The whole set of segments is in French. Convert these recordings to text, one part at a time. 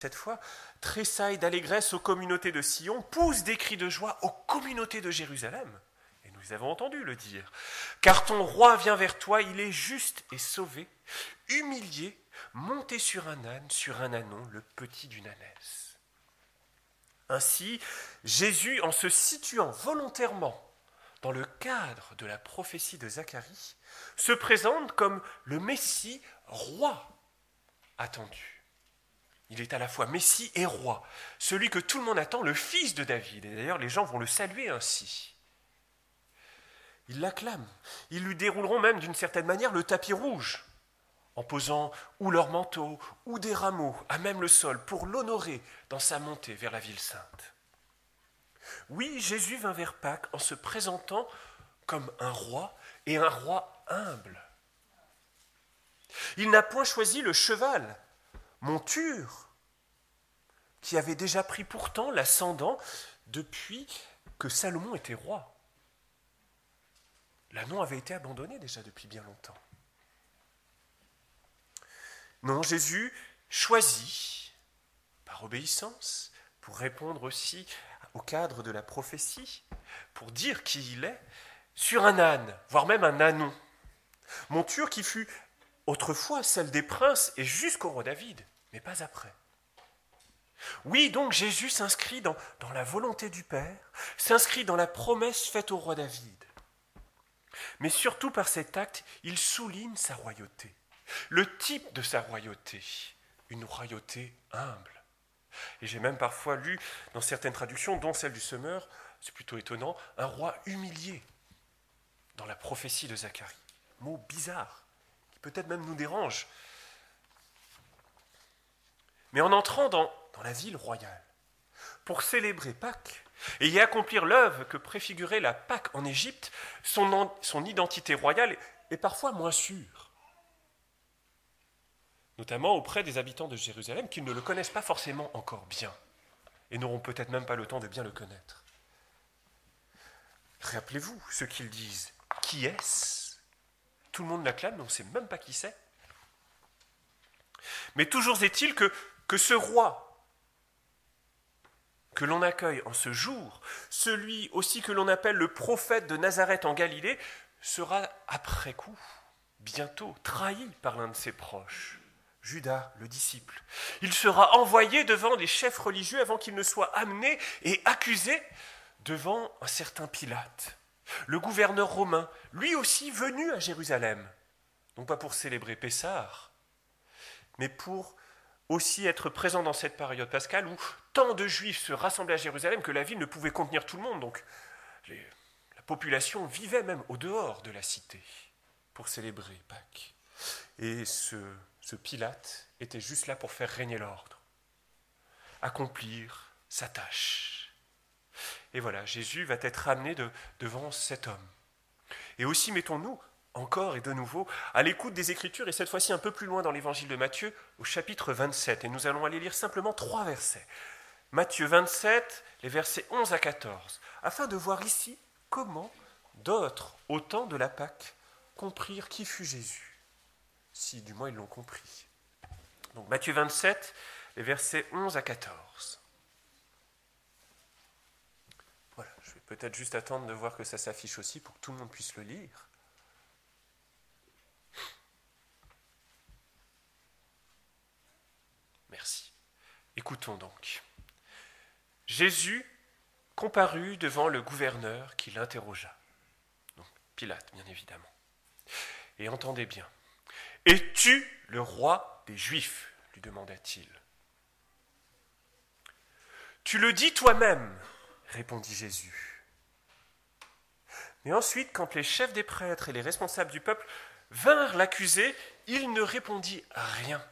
cette fois, tressaille d'allégresse aux communautés de Sion, pousse des cris de joie aux communautés de Jérusalem. Et nous avons entendu le dire. Car ton roi vient vers toi, il est juste et sauvé, humilié, monté sur un ânon, le petit d'une ânesse. Ainsi, Jésus, en se situant volontairement dans le cadre de la prophétie de Zacharie, se présente comme le Messie roi attendu. Il est à la fois Messie et roi, celui que tout le monde attend, le fils de David. Et d'ailleurs, les gens vont le saluer ainsi. Ils l'acclament. Ils lui dérouleront même d'une certaine manière le tapis rouge, en posant ou leur manteau ou des rameaux à même le sol pour l'honorer dans sa montée vers la ville sainte. Oui, Jésus vint vers Pâques en se présentant comme un roi et un roi humble. Il n'a point choisi le cheval, monture, qui avait déjà pris pourtant l'ascendant depuis que Salomon était roi. L'ânon avait été abandonné déjà depuis bien longtemps. Non, Jésus choisit, par obéissance, pour répondre aussi au cadre de la prophétie, pour dire qui il est, sur un âne, voire même un ânon. Monture qui fut autrefois celle des princes et jusqu'au roi David, mais pas après. Oui, donc Jésus s'inscrit dans la volonté du Père, s'inscrit dans la promesse faite au roi David. Mais surtout par cet acte, il souligne sa royauté, le type de sa royauté, une royauté humble. Et j'ai même parfois lu dans certaines traductions, dont celle du Semeur, c'est plutôt étonnant, un roi humilié dans la prophétie de Zacharie. Mot bizarre, qui peut-être même nous dérange. Mais en entrant dans la ville royale, pour célébrer Pâques et y accomplir l'œuvre que préfigurait la Pâque en Égypte, son identité royale est parfois moins sûre. Notamment auprès des habitants de Jérusalem qui ne le connaissent pas forcément encore bien et n'auront peut-être même pas le temps de bien le connaître. Rappelez-vous ce qu'ils disent. Qui est-ce ? Tout le monde l'acclame, mais on ne sait même pas qui c'est. Mais toujours est-il que ce roi que l'on accueille en ce jour, celui aussi que l'on appelle le prophète de Nazareth en Galilée, sera après coup, bientôt, trahi par l'un de ses proches, Judas, le disciple. Il sera envoyé devant les chefs religieux avant qu'il ne soit amené et accusé devant un certain Pilate, le gouverneur romain, lui aussi venu à Jérusalem, non pas pour célébrer Pessah, mais pour aussi être présent dans cette période pascale où tant de Juifs se rassemblaient à Jérusalem que la ville ne pouvait contenir tout le monde. Donc la population vivait même au dehors de la cité pour célébrer Pâques. Et ce Pilate était juste là pour faire régner l'ordre, accomplir sa tâche. Et voilà, Jésus va être amené devant cet homme. Et aussi, mettons-nous encore et de nouveau à l'écoute des Écritures, et cette fois-ci un peu plus loin dans l'évangile de Matthieu, au chapitre 27. Et nous allons aller lire simplement 3 versets. Matthieu 27, les versets 11 à 14, afin de voir ici comment d'autres, au temps de la Pâque, comprirent qui fut Jésus. Si du moins ils l'ont compris. Donc Matthieu 27, les versets 11 à 14. Voilà, je vais peut-être juste attendre de voir que ça s'affiche aussi pour que tout le monde puisse le lire. Merci. Écoutons donc. Jésus comparut devant le gouverneur qui l'interrogea. Donc Pilate, bien évidemment. Et entendez bien. « Es-tu le roi des Juifs ?» lui demanda-t-il. « Tu le dis toi-même, » répondit Jésus. Mais ensuite, quand les chefs des prêtres et les responsables du peuple vinrent l'accuser, il ne répondit rien.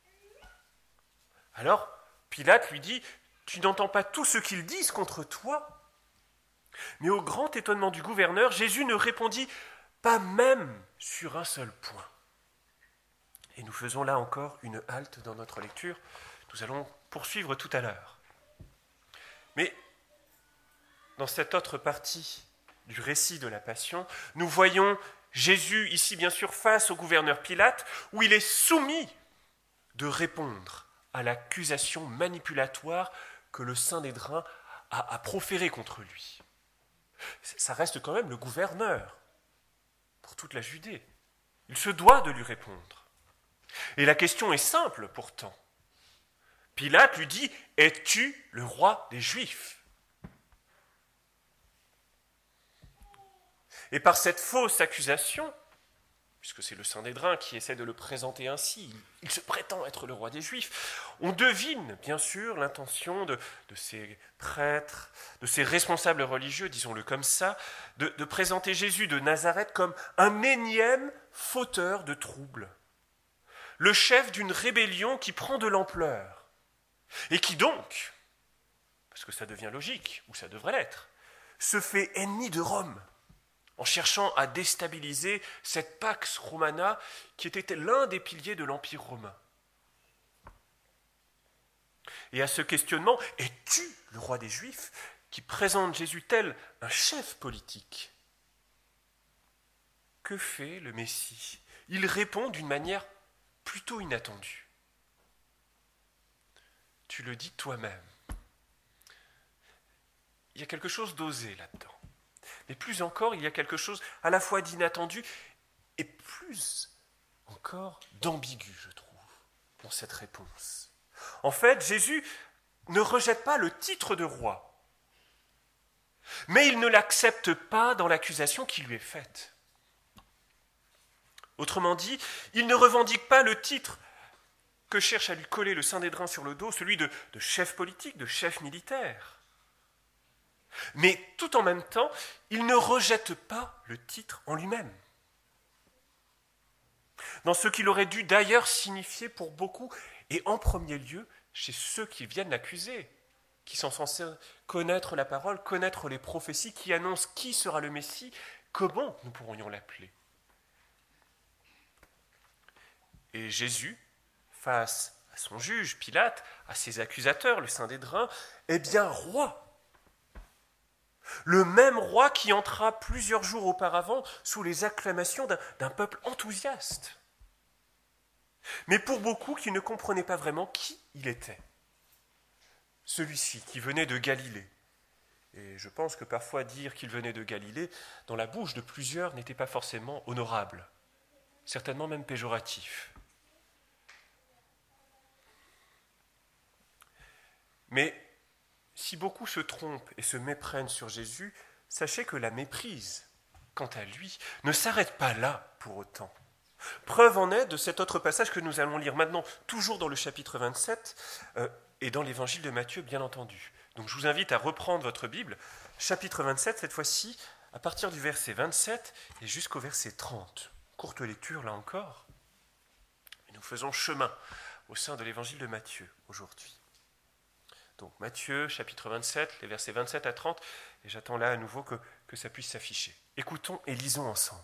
Alors Pilate lui dit « Tu n'entends pas tout ce qu'ils disent contre toi ?» Mais au grand étonnement du gouverneur, Jésus ne répondit pas même sur un seul point. Et nous faisons là encore une halte dans notre lecture. Nous allons poursuivre tout à l'heure. Mais dans cette autre partie du récit de la Passion, nous voyons Jésus ici bien sûr face au gouverneur Pilate, où il est soumis de répondre à l'accusation manipulatoire que le Saint-Nédrin a proférée contre lui. Ça reste quand même le gouverneur pour toute la Judée. Il se doit de lui répondre. Et la question est simple pourtant. Pilate lui dit « Es-tu le roi des Juifs ?» Et par cette fausse accusation, puisque c'est le Saint-Nédrin qui essaie de le présenter ainsi, il se prétend être le roi des Juifs, on devine bien sûr l'intention de ces prêtres, de ces responsables religieux, disons-le comme ça, de présenter Jésus de Nazareth comme un énième fauteur de troubles, le chef d'une rébellion qui prend de l'ampleur, et qui donc, parce que ça devient logique, ou ça devrait l'être, se fait ennemi de Rome, en cherchant à déstabiliser cette Pax Romana qui était l'un des piliers de l'Empire romain. Et à ce questionnement, es-tu le roi des Juifs, qui présente Jésus tel un chef politique? Que fait le Messie? Il répond d'une manière plutôt inattendue. Tu le dis toi-même. Il y a quelque chose d'osé là-dedans. Mais plus encore, il y a quelque chose à la fois d'inattendu et plus encore d'ambigu, je trouve, dans cette réponse. En fait, Jésus ne rejette pas le titre de roi, mais il ne l'accepte pas dans l'accusation qui lui est faite. Autrement dit, il ne revendique pas le titre que cherche à lui coller le Saint-Nédrin sur le dos, celui de chef politique, de chef militaire. Mais tout en même temps, il ne rejette pas le titre en lui-même. Dans ce qu'il aurait dû d'ailleurs signifier pour beaucoup, et en premier lieu chez ceux qui viennent l'accuser, qui sont censés connaître la parole, connaître les prophéties, qui annoncent qui sera le Messie, comment nous pourrions l'appeler. Et Jésus, face à son juge, Pilate, à ses accusateurs, le Saint-Nédrin, est bien roi. Le même roi qui entra plusieurs jours auparavant sous les acclamations d'un peuple enthousiaste. Mais pour beaucoup qui ne comprenaient pas vraiment qui il était. Celui-ci qui venait de Galilée. Et je pense que parfois dire qu'il venait de Galilée, dans la bouche de plusieurs, n'était pas forcément honorable, certainement même péjoratif. Mais si beaucoup se trompent et se méprennent sur Jésus, sachez que la méprise, quant à lui, ne s'arrête pas là pour autant. Preuve en est de cet autre passage que nous allons lire maintenant, toujours dans le chapitre 27, et dans l'évangile de Matthieu, bien entendu. Donc je vous invite à reprendre votre Bible, chapitre 27, cette fois-ci, à partir du verset 27 et jusqu'au verset 30. Courte lecture, là encore. Et nous faisons chemin au sein de l'évangile de Matthieu, aujourd'hui. Donc Matthieu, chapitre 27, les versets 27 à 30, et j'attends là à nouveau que ça puisse s'afficher. Écoutons et lisons ensemble.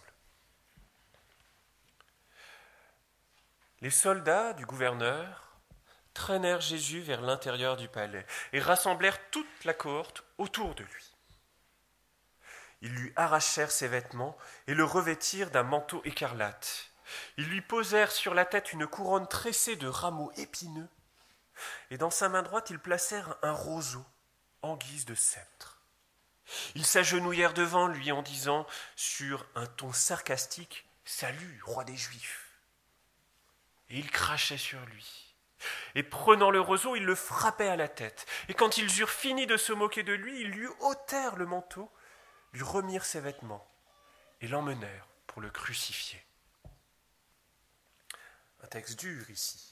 Les soldats du gouverneur traînèrent Jésus vers l'intérieur du palais et rassemblèrent toute la cohorte autour de lui. Ils lui arrachèrent ses vêtements et le revêtirent d'un manteau écarlate. Ils lui posèrent sur la tête une couronne tressée de rameaux épineux, et dans sa main droite, ils placèrent un roseau en guise de sceptre. Ils s'agenouillèrent devant lui en disant, sur un ton sarcastique, « Salut, roi des Juifs !» Et ils crachaient sur lui. Et prenant le roseau, ils le frappaient à la tête. Et quand ils eurent fini de se moquer de lui, ils lui ôtèrent le manteau, lui remirent ses vêtements et l'emmenèrent pour le crucifier. Un texte dur ici.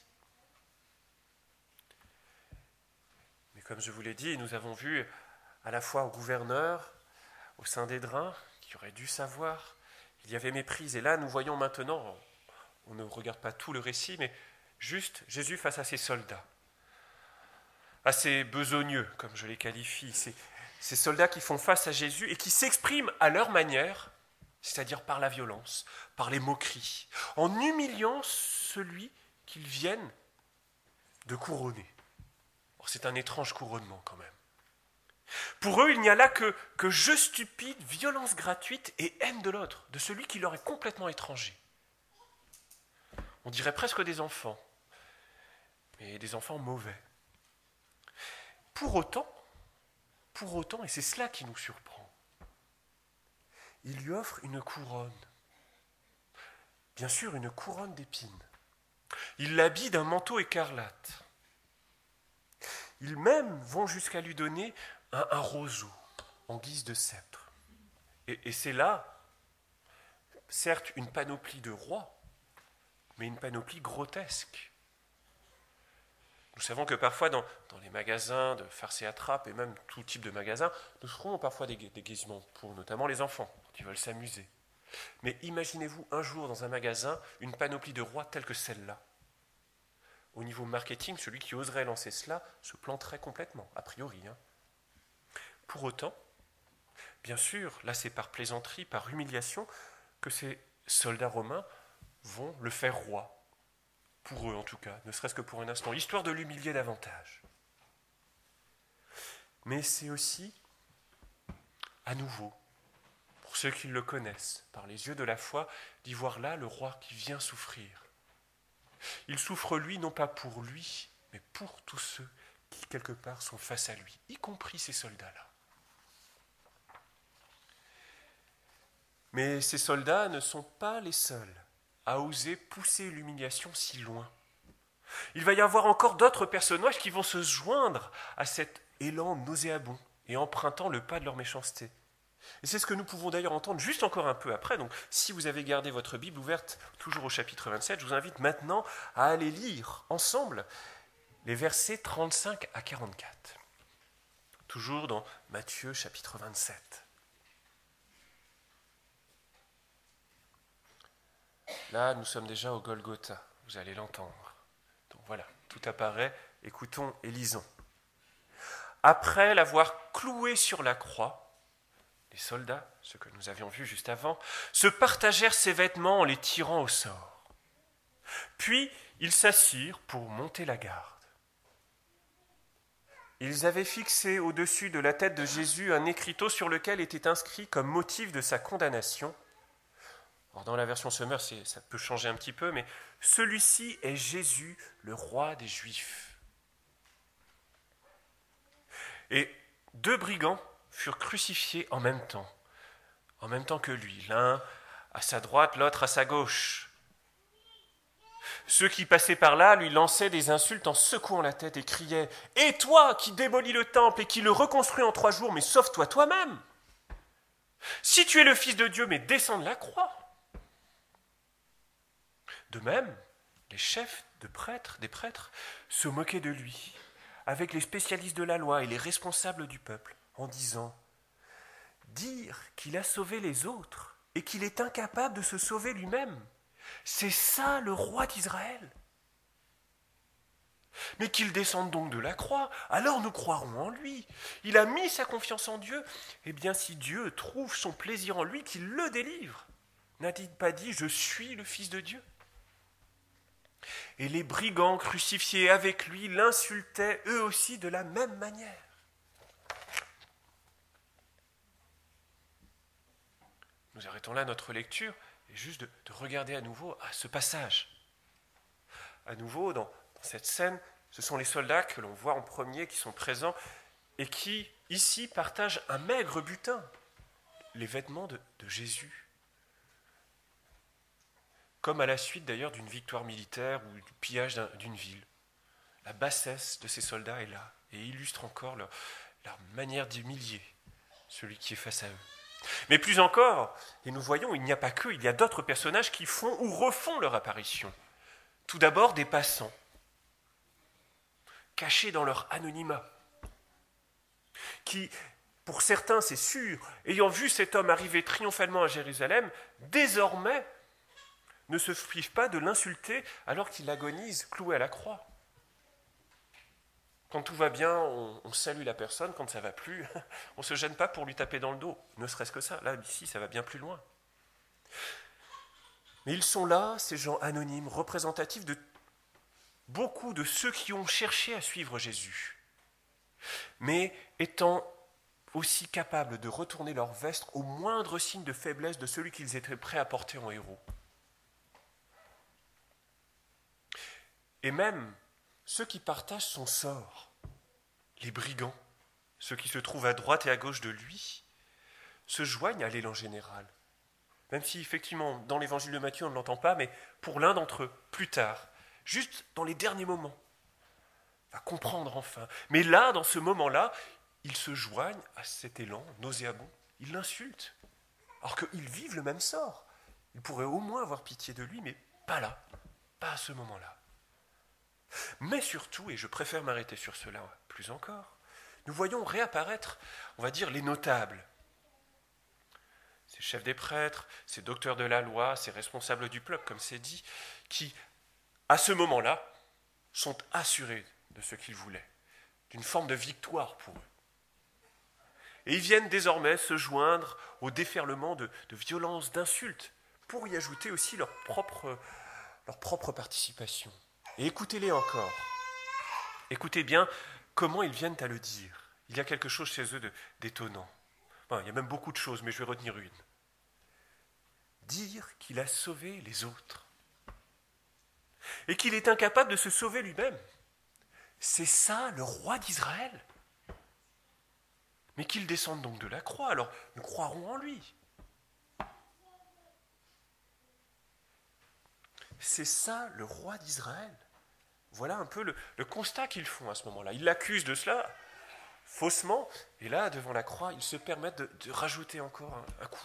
Comme je vous l'ai dit, nous avons vu à la fois au gouverneur, au Saint-Nédrin, qui aurait dû savoir, il y avait méprise. Et là, nous voyons maintenant, on ne regarde pas tout le récit, mais juste Jésus face à ses soldats, à ces besogneux, comme je les qualifie, ces soldats qui font face à Jésus et qui s'expriment à leur manière, c'est-à-dire par la violence, par les moqueries, en humiliant celui qu'ils viennent de couronner. C'est un étrange couronnement quand même. Pour eux, il n'y a là que jeu stupide, violence gratuite et haine de l'autre, de celui qui leur est complètement étranger. On dirait presque des enfants. et des enfants mauvais. Pour autant, et c'est cela qui nous surprend, il lui offre une couronne. Bien sûr, une couronne d'épines. Il l'habille d'un manteau écarlate. Ils même vont jusqu'à lui donner un roseau en guise de sceptre. Et c'est là, certes, une panoplie de roi, mais une panoplie grotesque. Nous savons que parfois, dans les magasins de farce et attrape, et même tout type de magasins, nous trouvons parfois des déguisements pour notamment les enfants, quand ils veulent s'amuser. Mais imaginez-vous un jour dans un magasin une panoplie de rois telle que celle-là. Au niveau marketing, celui qui oserait lancer cela se planterait complètement, a priori. Pour autant, bien sûr, là c'est par plaisanterie, par humiliation, que ces soldats romains vont le faire roi. Pour eux en tout cas, ne serait-ce que pour un instant, histoire de l'humilier davantage. Mais c'est aussi, à nouveau, pour ceux qui le connaissent, par les yeux de la foi, d'y voir là le roi qui vient souffrir. Il souffre lui, non pas pour lui, mais pour tous ceux qui, quelque part, sont face à lui, y compris ces soldats-là. Mais ces soldats ne sont pas les seuls à oser pousser l'humiliation si loin. Il va y avoir encore d'autres personnages qui vont se joindre à cet élan nauséabond et empruntant le pas de leur méchanceté. Et c'est ce que nous pouvons d'ailleurs entendre juste encore un peu après. Donc, si vous avez gardé votre Bible ouverte toujours au chapitre 27, je vous invite maintenant à aller lire ensemble les versets 35 à 44. Toujours dans Matthieu chapitre 27. Là, nous sommes déjà au Golgotha, vous allez l'entendre. Donc voilà, tout apparaît, écoutons et lisons. Après l'avoir cloué sur la croix, les soldats, ceux que nous avions vus juste avant, se partagèrent ses vêtements en les tirant au sort. Puis ils s'assirent pour monter la garde. Ils avaient fixé au-dessus de la tête de Jésus un écriteau sur lequel était inscrit comme motif de sa condamnation. Alors dans la version Sommer, ça peut changer un petit peu, mais celui-ci est Jésus, le roi des Juifs. Et 2 brigands furent crucifiés en même temps que lui, l'un à sa droite, l'autre à sa gauche. Ceux qui passaient par là lui lançaient des insultes en secouant la tête et criaient « Et toi qui démolis le temple et qui le reconstruis en 3 jours, mais sauve-toi toi-même! Si tu es le Fils de Dieu, mais descends de la croix !» De même, les chefs des prêtres, se moquaient de lui, avec les spécialistes de la loi et les responsables du peuple, en disant « Dire qu'il a sauvé les autres et qu'il est incapable de se sauver lui-même, c'est ça le roi d'Israël. Mais qu'il descende donc de la croix, alors nous croirons en lui. Il a mis sa confiance en Dieu. Eh bien, si Dieu trouve son plaisir en lui, qu'il le délivre. N'a-t-il pas dit « Je suis le Fils de Dieu » ? Et les brigands crucifiés avec lui l'insultaient eux aussi de la même manière. Nous arrêtons là notre lecture et juste de regarder à nouveau à ce passage. À nouveau, dans cette scène, ce sont les soldats que l'on voit en premier qui sont présents et qui, ici, partagent un maigre butin, les vêtements de Jésus. Comme à la suite d'ailleurs d'une victoire militaire ou du pillage d'une ville. La bassesse de ces soldats est là et illustre encore leur manière d'humilier celui qui est face à eux. Mais plus encore, et nous voyons, il n'y a pas que, il y a d'autres personnages qui font ou refont leur apparition. Tout d'abord des passants, cachés dans leur anonymat, qui, pour certains c'est sûr, ayant vu cet homme arriver triomphalement à Jérusalem, désormais ne se privent pas de l'insulter alors qu'il agonise cloué à la croix. Quand tout va bien, on salue la personne. Quand ça ne va plus, on ne se gêne pas pour lui taper dans le dos. Ne serait-ce que ça. Là, ici, ça va bien plus loin. Mais ils sont là, ces gens anonymes, représentatifs de beaucoup de ceux qui ont cherché à suivre Jésus, mais étant aussi capables de retourner leur veste au moindre signe de faiblesse de celui qu'ils étaient prêts à porter en héros. Et même ceux qui partagent son sort, les brigands, ceux qui se trouvent à droite et à gauche de lui, se joignent à l'élan général. Même si effectivement dans l'évangile de Matthieu on ne l'entend pas, mais pour l'un d'entre eux, plus tard, juste dans les derniers moments, va comprendre enfin. Mais là, dans ce moment-là, ils se joignent à cet élan nauséabond. Ils l'insultent, alors qu'ils vivent le même sort. Ils pourraient au moins avoir pitié de lui, mais pas là, pas à ce moment-là. Mais surtout, et je préfère m'arrêter sur cela plus encore, nous voyons réapparaître, on va dire, les notables. Ces chefs des prêtres, ces docteurs de la loi, ces responsables du peuple, comme c'est dit, qui, à ce moment-là, sont assurés de ce qu'ils voulaient, d'une forme de victoire pour eux. Et ils viennent désormais se joindre au déferlement de violences, d'insultes, pour y ajouter aussi leur propre participation. Et écoutez-les encore. Écoutez bien comment ils viennent à le dire. Il y a quelque chose chez eux d'étonnant. Bon, il y a même beaucoup de choses, mais je vais retenir une. Dire qu'il a sauvé les autres. Et qu'il est incapable de se sauver lui-même. C'est ça le roi d'Israël. Mais qu'il descende donc de la croix, alors nous croirons en lui. C'est ça le roi d'Israël. Voilà un peu le constat qu'ils font à ce moment-là. Ils l'accusent de cela, faussement, et là, devant la croix, ils se permettent de rajouter encore un coup.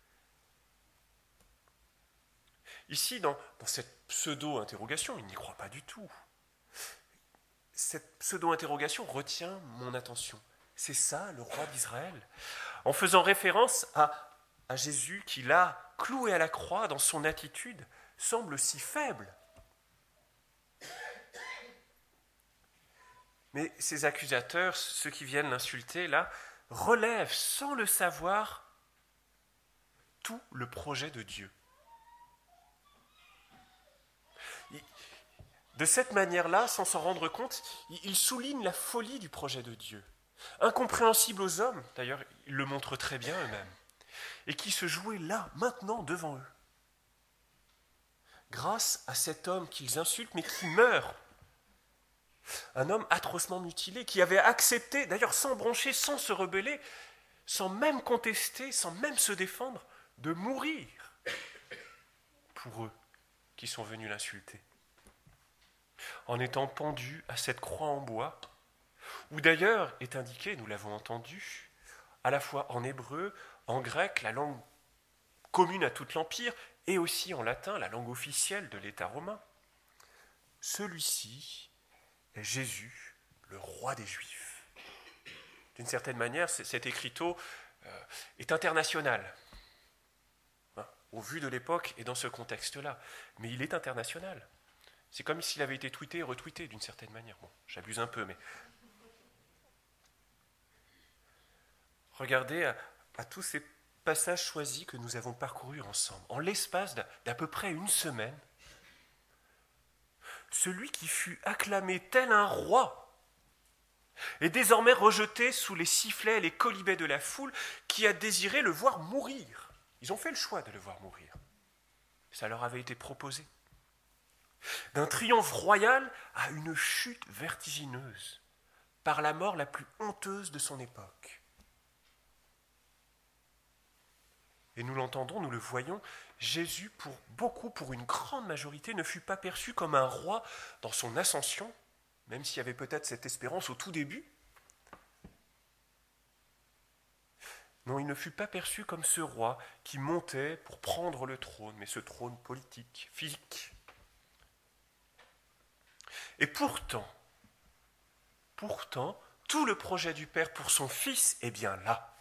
Ici, dans cette pseudo-interrogation, ils n'y croient pas du tout. Cette pseudo-interrogation retient mon attention. C'est ça, le roi d'Israël. En faisant référence à Jésus qui l'a cloué à la croix dans son attitude, semble si faible. Mais ces accusateurs, ceux qui viennent l'insulter là, relèvent sans le savoir tout le projet de Dieu. De cette manière-là, sans s'en rendre compte, ils soulignent la folie du projet de Dieu, incompréhensible aux hommes, d'ailleurs ils le montrent très bien eux-mêmes, et qui se jouait là, maintenant, devant eux. Grâce à cet homme qu'ils insultent, mais qui meurt. Un homme atrocement mutilé, qui avait accepté, d'ailleurs sans broncher, sans se rebeller, sans même contester, sans même se défendre, de mourir pour eux qui sont venus l'insulter. En étant pendu à cette croix en bois, où d'ailleurs est indiqué, nous l'avons entendu, à la fois en hébreu, en grec, la langue commune à tout l'Empire, et aussi en latin, la langue officielle de l'État romain. Celui-ci est Jésus, le roi des Juifs. D'une certaine manière, cet écriteau est international, au vu de l'époque et dans ce contexte-là, mais il est international. C'est comme s'il avait été tweeté et retweeté d'une certaine manière. Bon, j'abuse un peu, mais... Regardez à tous ces passages choisis que nous avons parcourus ensemble. En l'espace d'à peu près une semaine, celui qui fut acclamé tel un roi est désormais rejeté sous les sifflets et les quolibets de la foule qui a désiré le voir mourir. Ils ont fait le choix de le voir mourir. Ça leur avait été proposé. D'un triomphe royal à une chute vertigineuse, par la mort la plus honteuse de son époque. Et nous l'entendons, nous le voyons, Jésus, pour une grande majorité, ne fut pas perçu comme un roi dans son ascension, même s'il y avait peut-être cette espérance au tout début. Non, il ne fut pas perçu comme ce roi qui montait pour prendre le trône, mais ce trône politique, physique. Et pourtant, tout le projet du Père pour son Fils est bien là.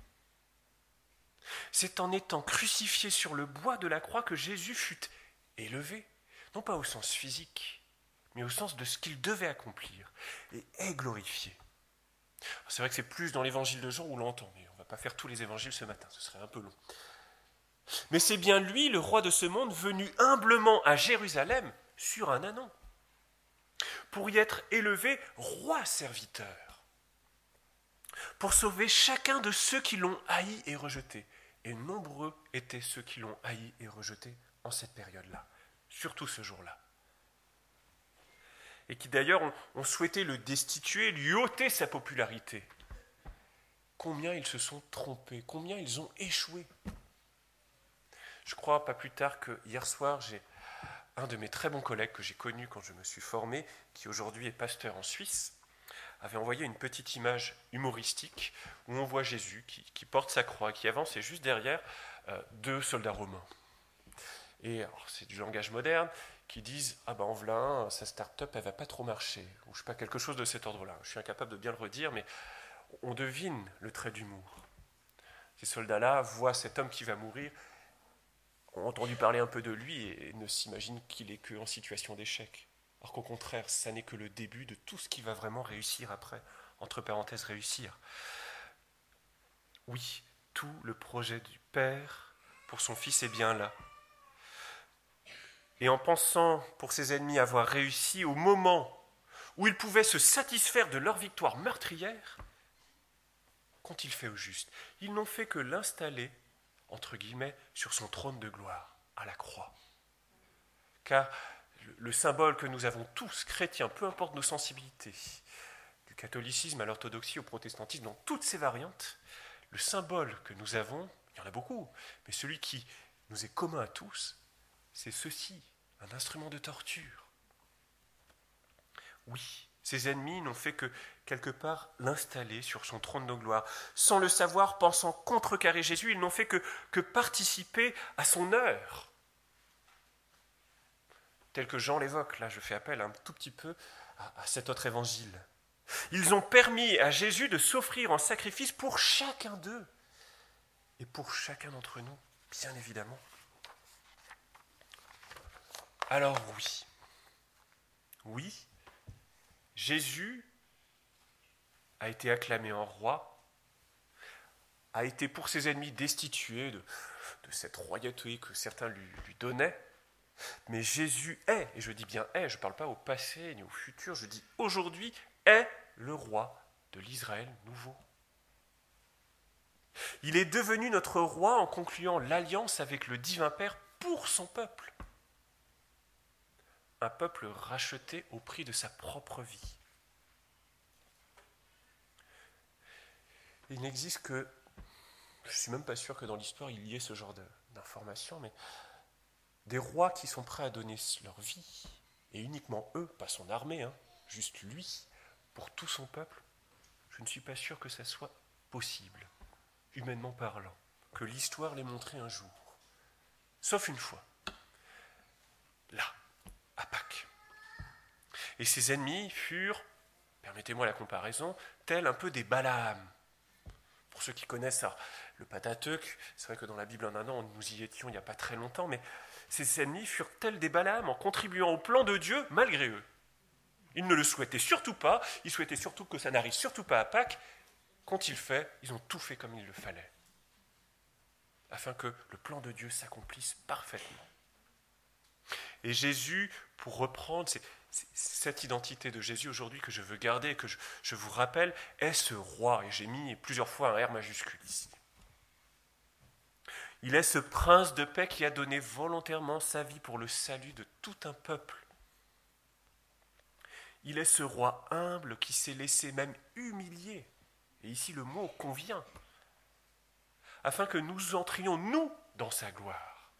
C'est en étant crucifié sur le bois de la croix que Jésus fut élevé, non pas au sens physique, mais au sens de ce qu'il devait accomplir, et est glorifié. C'est vrai que c'est plus dans l'évangile de Jean où l'on l'entend, mais on ne va pas faire tous les évangiles ce matin, ce serait un peu long. Mais c'est bien lui, le roi de ce monde, venu humblement à Jérusalem sur un ânon, pour y être élevé roi serviteur, pour sauver chacun de ceux qui l'ont haï et rejeté. Et nombreux étaient ceux qui l'ont haï et rejeté en cette période-là, surtout ce jour-là. et qui d'ailleurs ont souhaité le destituer, lui ôter sa popularité. Combien ils se sont trompés, combien ils ont échoué. Je crois pas plus tard que hier soir, j'ai un de mes très bons collègues que j'ai connu quand je me suis formé, qui aujourd'hui est pasteur en Suisse, avait envoyé une petite image humoristique où on voit Jésus qui porte sa croix, qui avance, et juste derrière, 2 soldats romains. Et alors, c'est du langage moderne, qui disent « Ah ben en velin, sa start-up, elle va pas trop marcher », ou je sais pas, quelque chose de cet ordre-là. Je suis incapable de bien le redire, mais on devine le trait d'humour. Ces soldats-là voient cet homme qui va mourir, ont entendu parler un peu de lui et ne s'imaginent qu'il est qu'en situation d'échec. Alors qu'au contraire, ça n'est que le début de tout ce qui va vraiment réussir après, entre parenthèses réussir. Oui, tout le projet du Père pour son Fils est bien là. Et en pensant pour ses ennemis avoir réussi au moment où ils pouvaient se satisfaire de leur victoire meurtrière, qu'ont-ils fait au juste? Ils n'ont fait que l'installer, entre guillemets, sur son trône de gloire, à la croix. Car le symbole que nous avons tous, chrétiens, peu importe nos sensibilités, du catholicisme à l'orthodoxie, au protestantisme, dans toutes ces variantes, le symbole que nous avons, il y en a beaucoup, mais celui qui nous est commun à tous, c'est ceci, un instrument de torture. Oui, ses ennemis n'ont fait que, quelque part, l'installer sur son trône de gloire. Sans le savoir, pensant contrecarrer Jésus, ils n'ont fait que participer à son heure. Tel que Jean l'évoque, là je fais appel un tout petit peu à cet autre évangile. Ils ont permis à Jésus de s'offrir en sacrifice pour chacun d'eux et pour chacun d'entre nous, bien évidemment. Alors oui, Jésus a été acclamé en roi, a été pour ses ennemis destitué de cette royauté que certains lui donnaient, mais Jésus est, et je dis bien est, je ne parle pas au passé ni au futur, je dis aujourd'hui, est le roi de l'Israël nouveau. Il est devenu notre roi en concluant l'alliance avec le divin Père pour son peuple. Un peuple racheté au prix de sa propre vie. Il n'existe que, je ne suis même pas sûr que dans l'histoire il y ait ce genre d'informations, mais des rois qui sont prêts à donner leur vie, et uniquement eux, pas son armée, juste lui, pour tout son peuple, je ne suis pas sûr que ça soit possible, humainement parlant, que l'histoire l'ait montré un jour. Sauf une fois, là, à Pâques. Et ses ennemis furent, permettez-moi la comparaison, tels un peu des Balaam. Pour ceux qui connaissent ça, le Pentateuque, c'est vrai que dans la Bible en un an, nous y étions il n'y a pas très longtemps, mais ses ennemis furent tels des Balaam en contribuant au plan de Dieu malgré eux. Ils ne le souhaitaient surtout pas, ils souhaitaient surtout que ça n'arrive surtout pas à Pâques. Qu'ont-ils fait? Ils ont tout fait comme il le fallait, afin que le plan de Dieu s'accomplisse parfaitement. Et Jésus, pour reprendre cette identité de Jésus aujourd'hui que je veux garder, que je vous rappelle, est ce roi, et j'ai mis plusieurs fois un R majuscule ici. Il est ce prince de paix qui a donné volontairement sa vie pour le salut de tout un peuple. Il est ce roi humble qui s'est laissé même humilier, et ici le mot convient, afin que nous entrions, nous, dans sa gloire.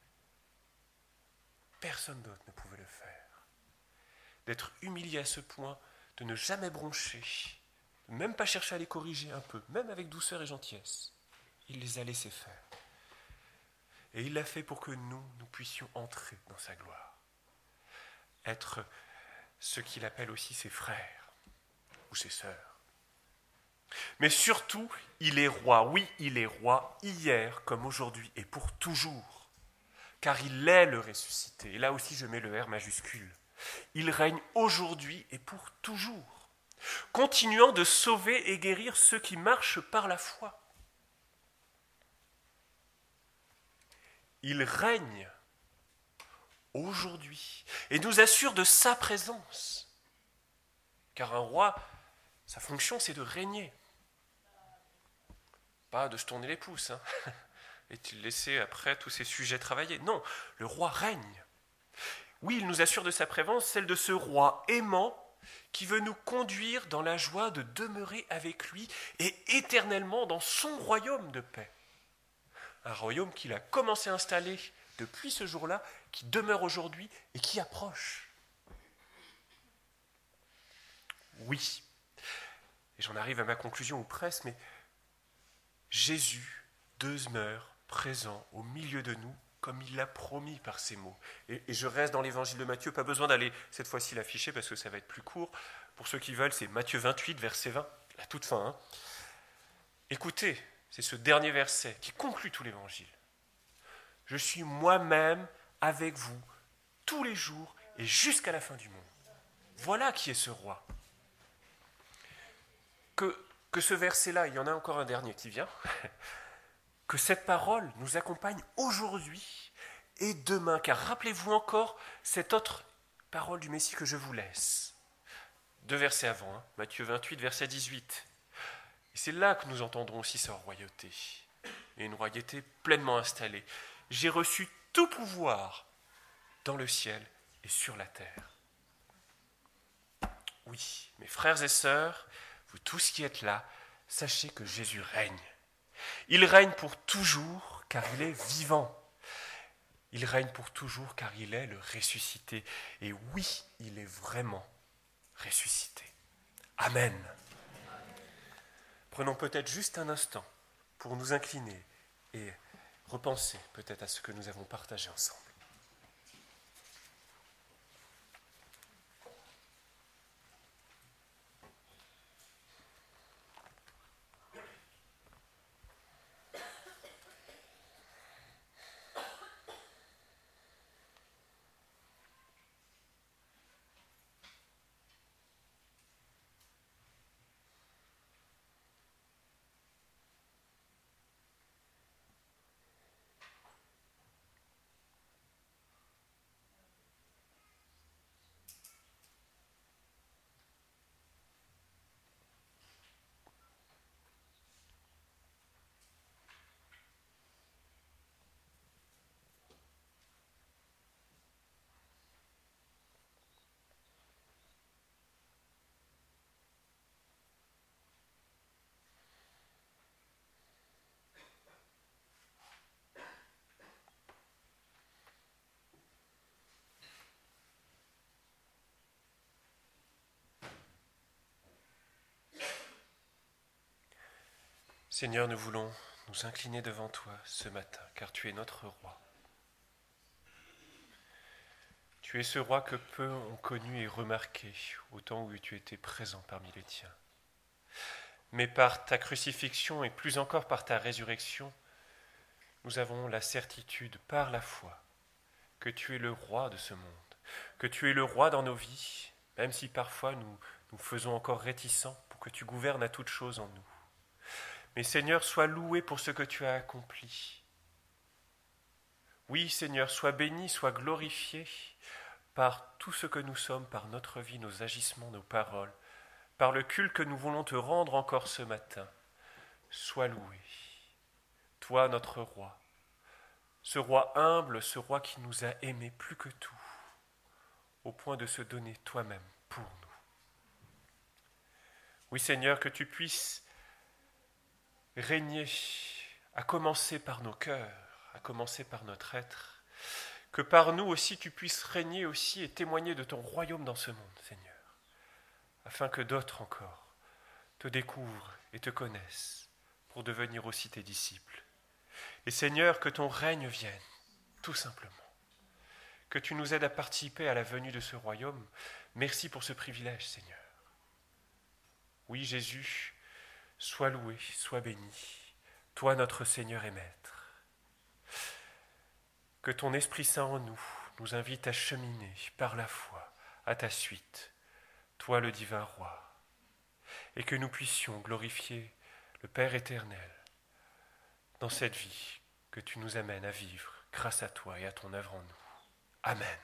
Personne d'autre ne pouvait le faire. D'être humilié à ce point, de ne jamais broncher, de même pas chercher à les corriger un peu, même avec douceur et gentillesse. Il les a laissés faire. Et il l'a fait pour que nous puissions entrer dans sa gloire. Être ce qu'il appelle aussi ses frères ou ses sœurs. Mais surtout, il est roi. Oui, il est roi hier comme aujourd'hui et pour toujours. Car il est le ressuscité. Et là aussi, je mets le R majuscule. Il règne aujourd'hui et pour toujours, continuant de sauver et guérir ceux qui marchent par la foi. Il règne aujourd'hui et nous assure de sa présence. Car un roi, sa fonction, c'est de régner. Pas de se tourner les pouces, et de laisser après tous ces sujets travailler. Non, le roi règne. Oui, il nous assure de sa présence, celle de ce roi aimant qui veut nous conduire dans la joie de demeurer avec lui et éternellement dans son royaume de paix. Un royaume qu'il a commencé à installer depuis ce jour-là, qui demeure aujourd'hui et qui approche. Oui, et j'en arrive à ma conclusion ou presque, mais Jésus demeure présent au milieu de nous comme il l'a promis par ces mots. Et je reste dans l'évangile de Matthieu, pas besoin d'aller cette fois-ci l'afficher parce que ça va être plus court. Pour ceux qui veulent, c'est Matthieu 28, verset 20, la toute fin. Écoutez, c'est ce dernier verset qui conclut tout l'évangile. Je suis moi-même avec vous tous les jours et jusqu'à la fin du monde. Voilà qui est ce roi. Que ce verset-là, il y en a encore un dernier qui vient, que cette parole nous accompagne aujourd'hui et demain, car rappelez-vous encore cette autre parole du Messie que je vous laisse. 2 versets avant, Matthieu 28, verset 18. Et c'est là que nous entendrons aussi sa royauté, et une royauté pleinement installée. J'ai reçu tout pouvoir dans le ciel et sur la terre. Oui, mes frères et sœurs, vous tous qui êtes là, sachez que Jésus règne. Il règne pour toujours car il est vivant. Il règne pour toujours car il est le ressuscité. Et oui, il est vraiment ressuscité. Amen. Prenons peut-être juste un instant pour nous incliner et repenser peut-être à ce que nous avons partagé ensemble. Seigneur, nous voulons nous incliner devant toi ce matin, car tu es notre roi. Tu es ce roi que peu ont connu et remarqué au temps où tu étais présent parmi les tiens. Mais par ta crucifixion et plus encore par ta résurrection, nous avons la certitude par la foi que tu es le roi de ce monde, que tu es le roi dans nos vies, même si parfois nous faisons encore réticents pour que tu gouvernes à toutes choses en nous. Mais Seigneur, sois loué pour ce que tu as accompli. Oui, Seigneur, sois béni, sois glorifié par tout ce que nous sommes, par notre vie, nos agissements, nos paroles, par le culte que nous voulons te rendre encore ce matin. Sois loué, toi notre roi, ce roi humble, ce roi qui nous a aimés plus que tout, au point de se donner toi-même pour nous. Oui, Seigneur, que tu puisses régner, à commencer par nos cœurs, à commencer par notre être, que par nous aussi tu puisses régner aussi et témoigner de ton royaume dans ce monde, Seigneur, afin que d'autres encore te découvrent et te connaissent pour devenir aussi tes disciples. Et Seigneur, que ton règne vienne, tout simplement, que tu nous aides à participer à la venue de ce royaume. Merci pour ce privilège, Seigneur. Oui, Jésus, sois loué, sois béni, toi notre Seigneur et Maître. Que ton Esprit Saint en nous invite à cheminer par la foi à ta suite, toi le divin Roi, et que nous puissions glorifier le Père éternel dans cette vie que tu nous amènes à vivre grâce à toi et à ton œuvre en nous. Amen.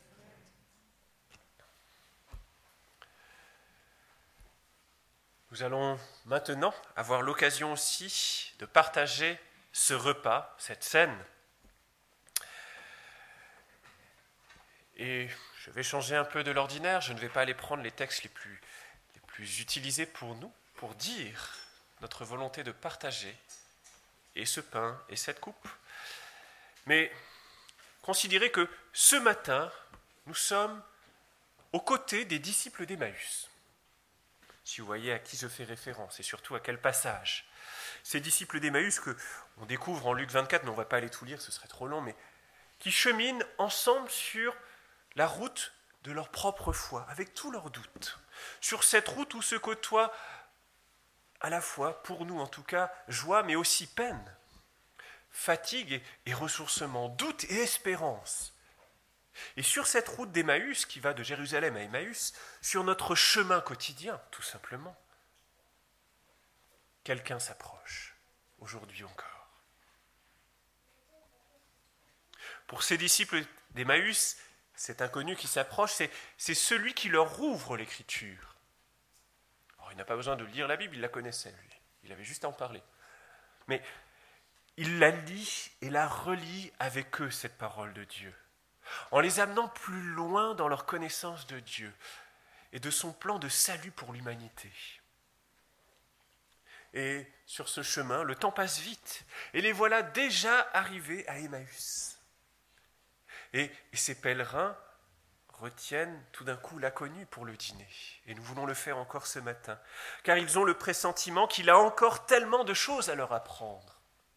Nous allons maintenant avoir l'occasion aussi de partager ce repas, cette scène. Et je vais changer un peu de l'ordinaire, je ne vais pas aller prendre les textes les plus utilisés pour nous, pour dire notre volonté de partager et ce pain et cette coupe. Mais considérez que ce matin, nous sommes aux côtés des disciples d'Emmaüs. Si vous voyez à qui je fais référence et surtout à quel passage. Ces disciples d'Emmaüs qu'on découvre en Luc 24, mais on ne va pas aller tout lire, ce serait trop long, mais qui cheminent ensemble sur la route de leur propre foi, avec tous leurs doutes. Sur cette route où se côtoient à la fois, pour nous en tout cas, joie mais aussi peine, fatigue et ressourcement, doute et espérance. Et sur cette route d'Emmaüs, qui va de Jérusalem à Emmaüs, sur notre chemin quotidien, tout simplement, quelqu'un s'approche, aujourd'hui encore. Pour ces disciples d'Emmaüs, cet inconnu qui s'approche, c'est celui qui leur ouvre l'Écriture. Alors, il n'a pas besoin de lire la Bible, il la connaissait, lui. Il avait juste à en parler. Mais il la lit et la relit avec eux, cette parole de Dieu, en les amenant plus loin dans leur connaissance de Dieu et de son plan de salut pour l'humanité. Et sur ce chemin, le temps passe vite, et les voilà déjà arrivés à Emmaüs. Et ces pèlerins retiennent tout d'un coup l'inconnu pour le dîner. Et nous voulons le faire encore ce matin, car ils ont le pressentiment qu'il a encore tellement de choses à leur apprendre.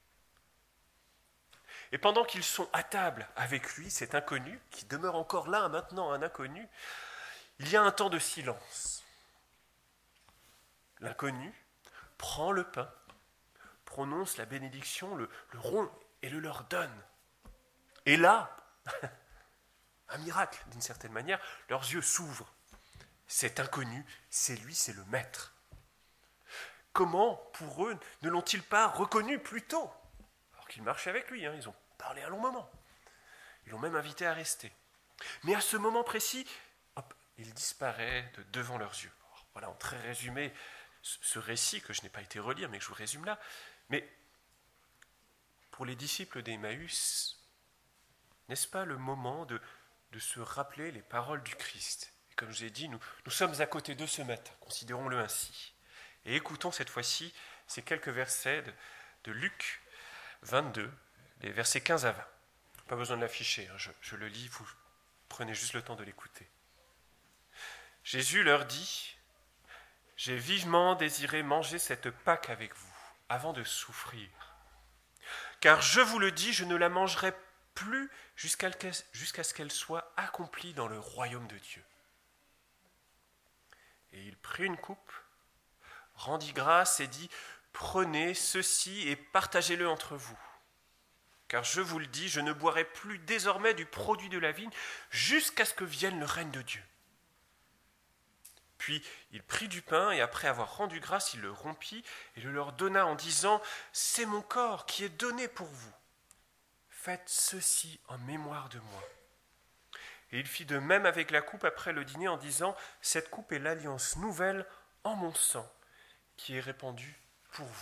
Et pendant qu'ils sont à table avec lui, cet inconnu, qui demeure encore là maintenant un inconnu, il y a un temps de silence. L'inconnu prend le pain, prononce la bénédiction, le rompt et le leur donne. Et là, un miracle d'une certaine manière, leurs yeux s'ouvrent. Cet inconnu, c'est lui, c'est le maître. Comment, pour eux, ne l'ont-ils pas reconnu plus tôt ? Alors qu'ils marchaient avec lui, ils ont parlé un long moment. Ils l'ont même invité à rester. Mais à ce moment précis, hop, il disparaît de devant leurs yeux. Alors, voilà, en très résumé, ce récit que je n'ai pas été relire, mais que je vous résume là. Mais pour les disciples d'Emmaüs, n'est-ce pas le moment de se rappeler les paroles du Christ ? Et comme je vous ai dit, nous sommes à côté d'eux ce matin, considérons-le ainsi. Et écoutons cette fois-ci ces quelques versets de Luc 22, les versets 15 à 20. Pas besoin de l'afficher, je le lis, vous prenez juste le temps de l'écouter. Jésus leur dit : « J'ai vivement désiré manger cette Pâque avec vous, avant de souffrir. Car je vous le dis, je ne la mangerai plus jusqu'à ce qu'elle soit accomplie dans le royaume de Dieu. » Et il prit une coupe, rendit grâce et dit : « Prenez ceci et partagez-le entre vous. Car je vous le dis, je ne boirai plus désormais du produit de la vigne jusqu'à ce que vienne le règne de Dieu. » Puis il prit du pain et après avoir rendu grâce, il le rompit et le leur donna en disant : « C'est mon corps qui est donné pour vous. Faites ceci en mémoire de moi. » Et il fit de même avec la coupe après le dîner en disant : « Cette coupe est l'alliance nouvelle en mon sang qui est répandue pour vous. »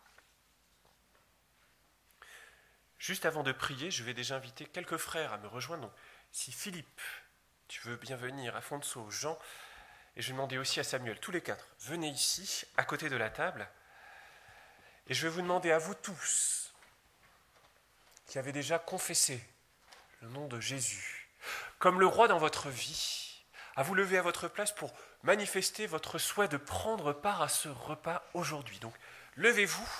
Juste avant de prier, je vais déjà inviter quelques frères à me rejoindre. Donc, si Philippe, tu veux bien venir, Afonso, Jean, et je vais demander aussi à Samuel, tous les quatre, venez ici, à côté de la table, et je vais vous demander à vous tous, qui avez déjà confessé le nom de Jésus, comme le roi dans votre vie, à vous lever à votre place pour manifester votre souhait de prendre part à ce repas aujourd'hui. Donc, levez-vous.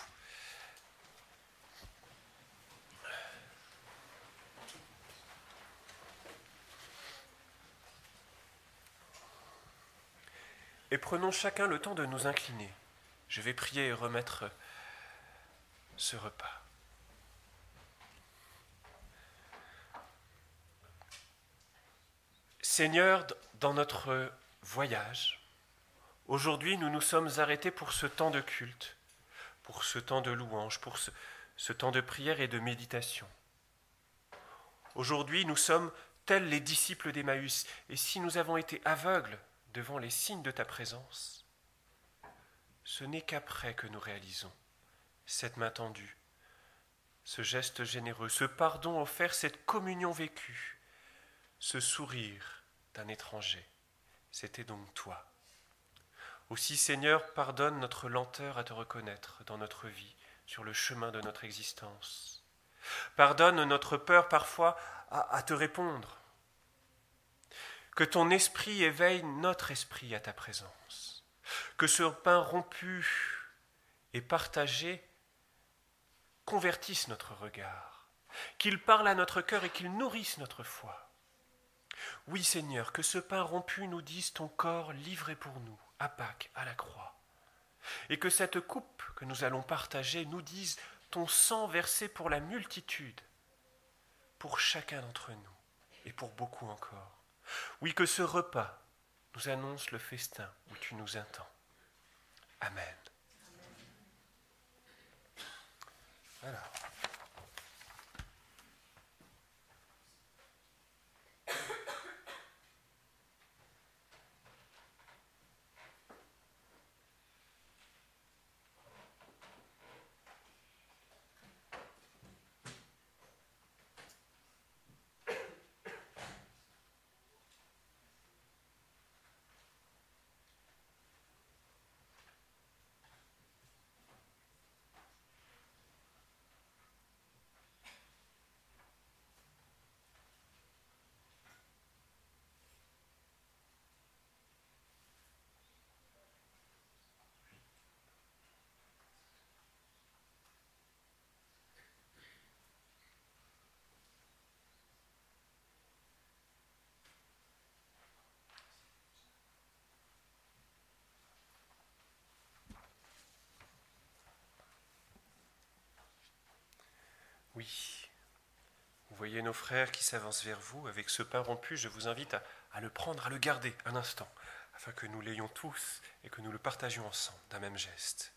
Et prenons chacun le temps de nous incliner. Je vais prier et remettre ce repas. Seigneur, dans notre voyage, aujourd'hui nous nous sommes arrêtés pour ce temps de culte, pour ce temps de louange, pour ce temps de prière et de méditation. Aujourd'hui nous sommes tels les disciples d'Emmaüs, et si nous avons été aveugles devant les signes de ta présence, ce n'est qu'après que nous réalisons cette main tendue, ce geste généreux, ce pardon offert, cette communion vécue, ce sourire d'un étranger, c'était donc toi. Aussi, Seigneur, pardonne notre lenteur à te reconnaître dans notre vie, sur le chemin de notre existence. Pardonne notre peur parfois à te répondre. Que ton esprit éveille notre esprit à ta présence. Que ce pain rompu et partagé convertisse notre regard. Qu'il parle à notre cœur et qu'il nourrisse notre foi. Oui, Seigneur, que ce pain rompu nous dise ton corps livré pour nous, à Pâques, à la croix. Et que cette coupe que nous allons partager nous dise ton sang versé pour la multitude, pour chacun d'entre nous et pour beaucoup encore. Oui, que ce repas nous annonce le festin où tu nous attends. Amen. Voilà. Oui, vous voyez nos frères qui s'avancent vers vous avec ce pain rompu. Je vous invite à le prendre, à le garder un instant, afin que nous l'ayons tous et que nous le partagions ensemble d'un même geste.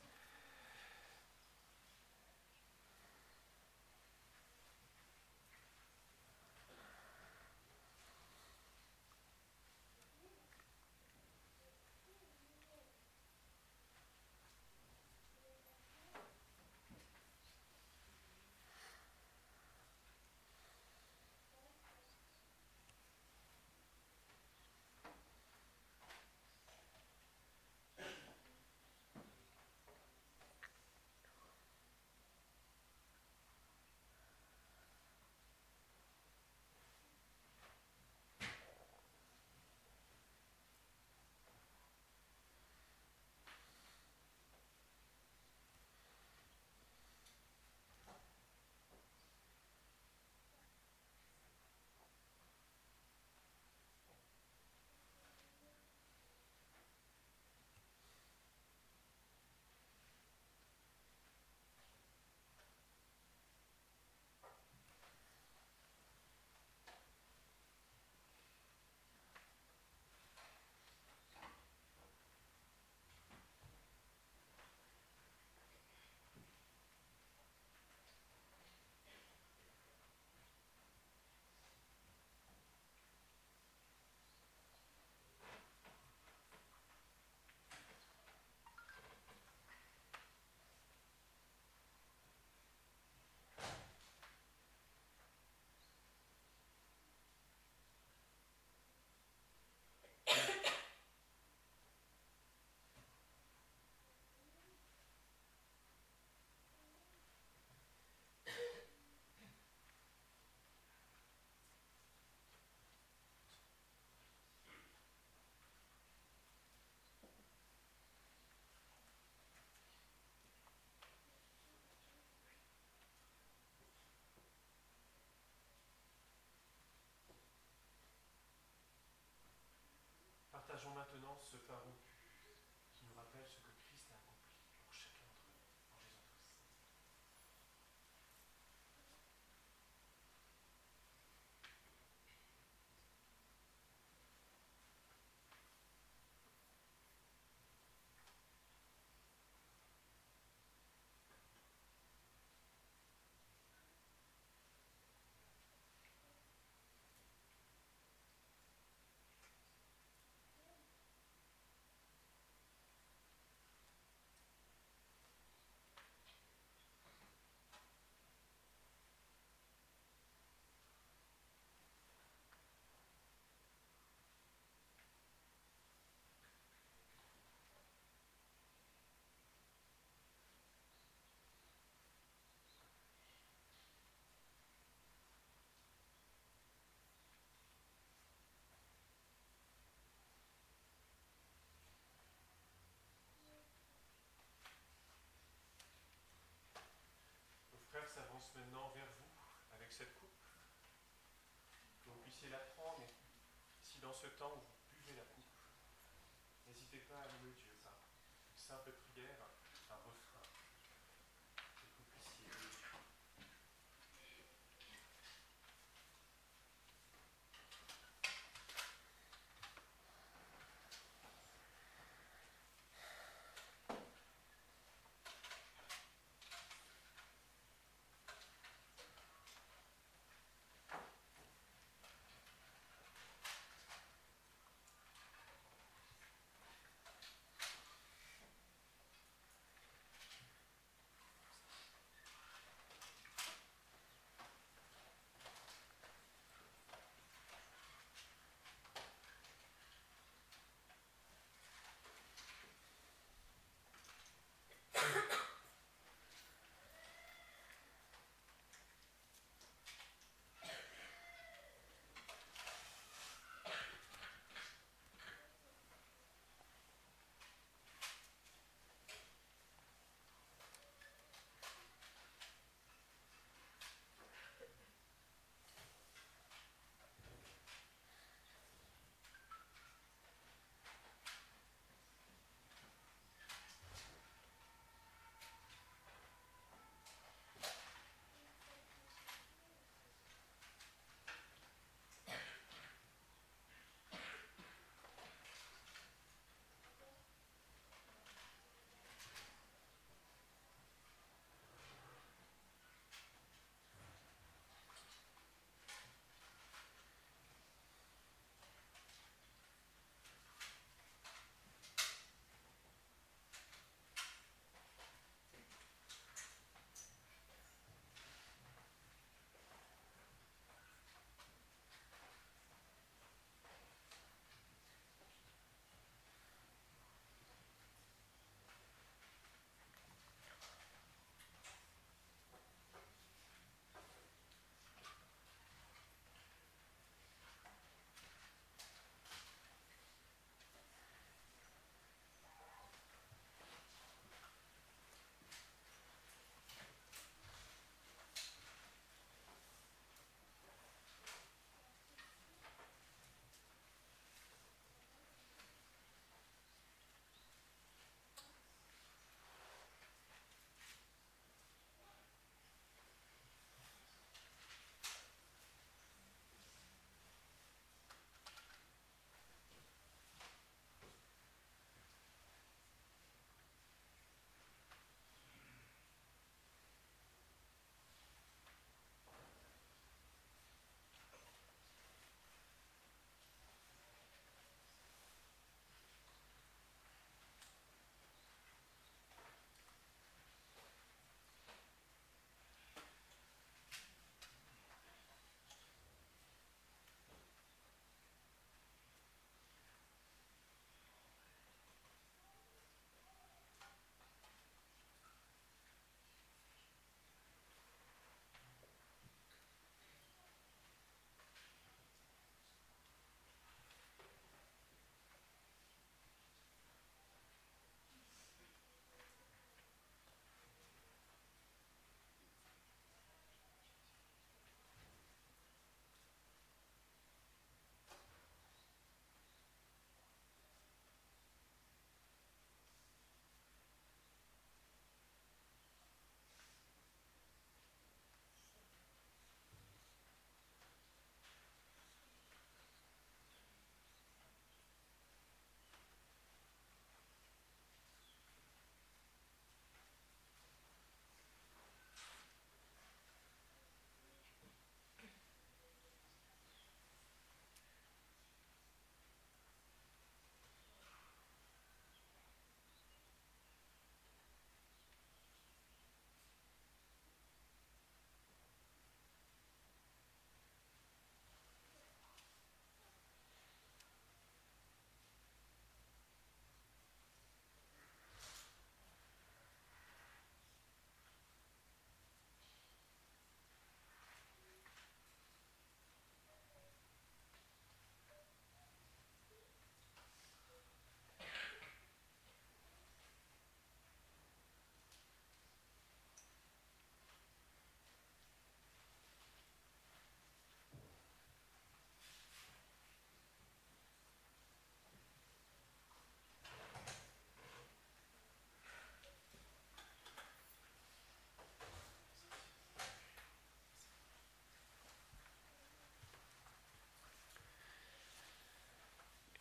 m'avance maintenant vers vous avec cette coupe, que vous puissiez la prendre. Et si dans ce temps où vous buvez la coupe, n'hésitez pas à louer Dieu par une simple prière, un refrain, et que vous puissiez louer Dieu.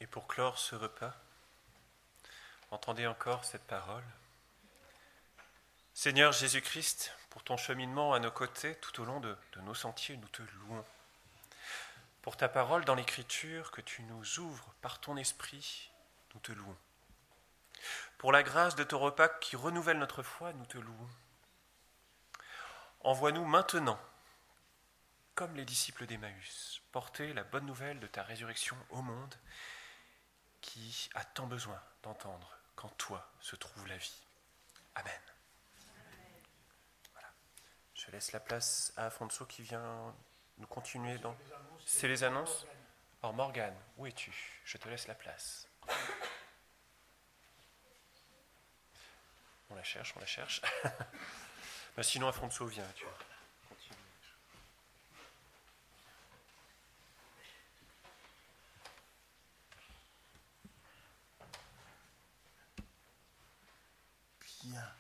pour clore ce repas, entendez encore cette parole. Seigneur Jésus-Christ, pour ton cheminement à nos côtés tout au long de nos sentiers, nous te louons. Pour ta parole dans l'Écriture que tu nous ouvres par ton esprit, nous te louons. Pour la grâce de ton repas qui renouvelle notre foi, nous te louons. Envoie-nous maintenant, comme les disciples d'Emmaüs, porter la bonne nouvelle de ta résurrection au monde qui a tant besoin d'entendre qu'en toi se trouve la vie. Amen. Voilà. Je laisse la place à Afonso qui vient nous continuer dans... C'est les annonces ? Alors Morgane, où es-tu ? Je te laisse la place. On la cherche. Ben, sinon Afonso vient, tu vois. Bien.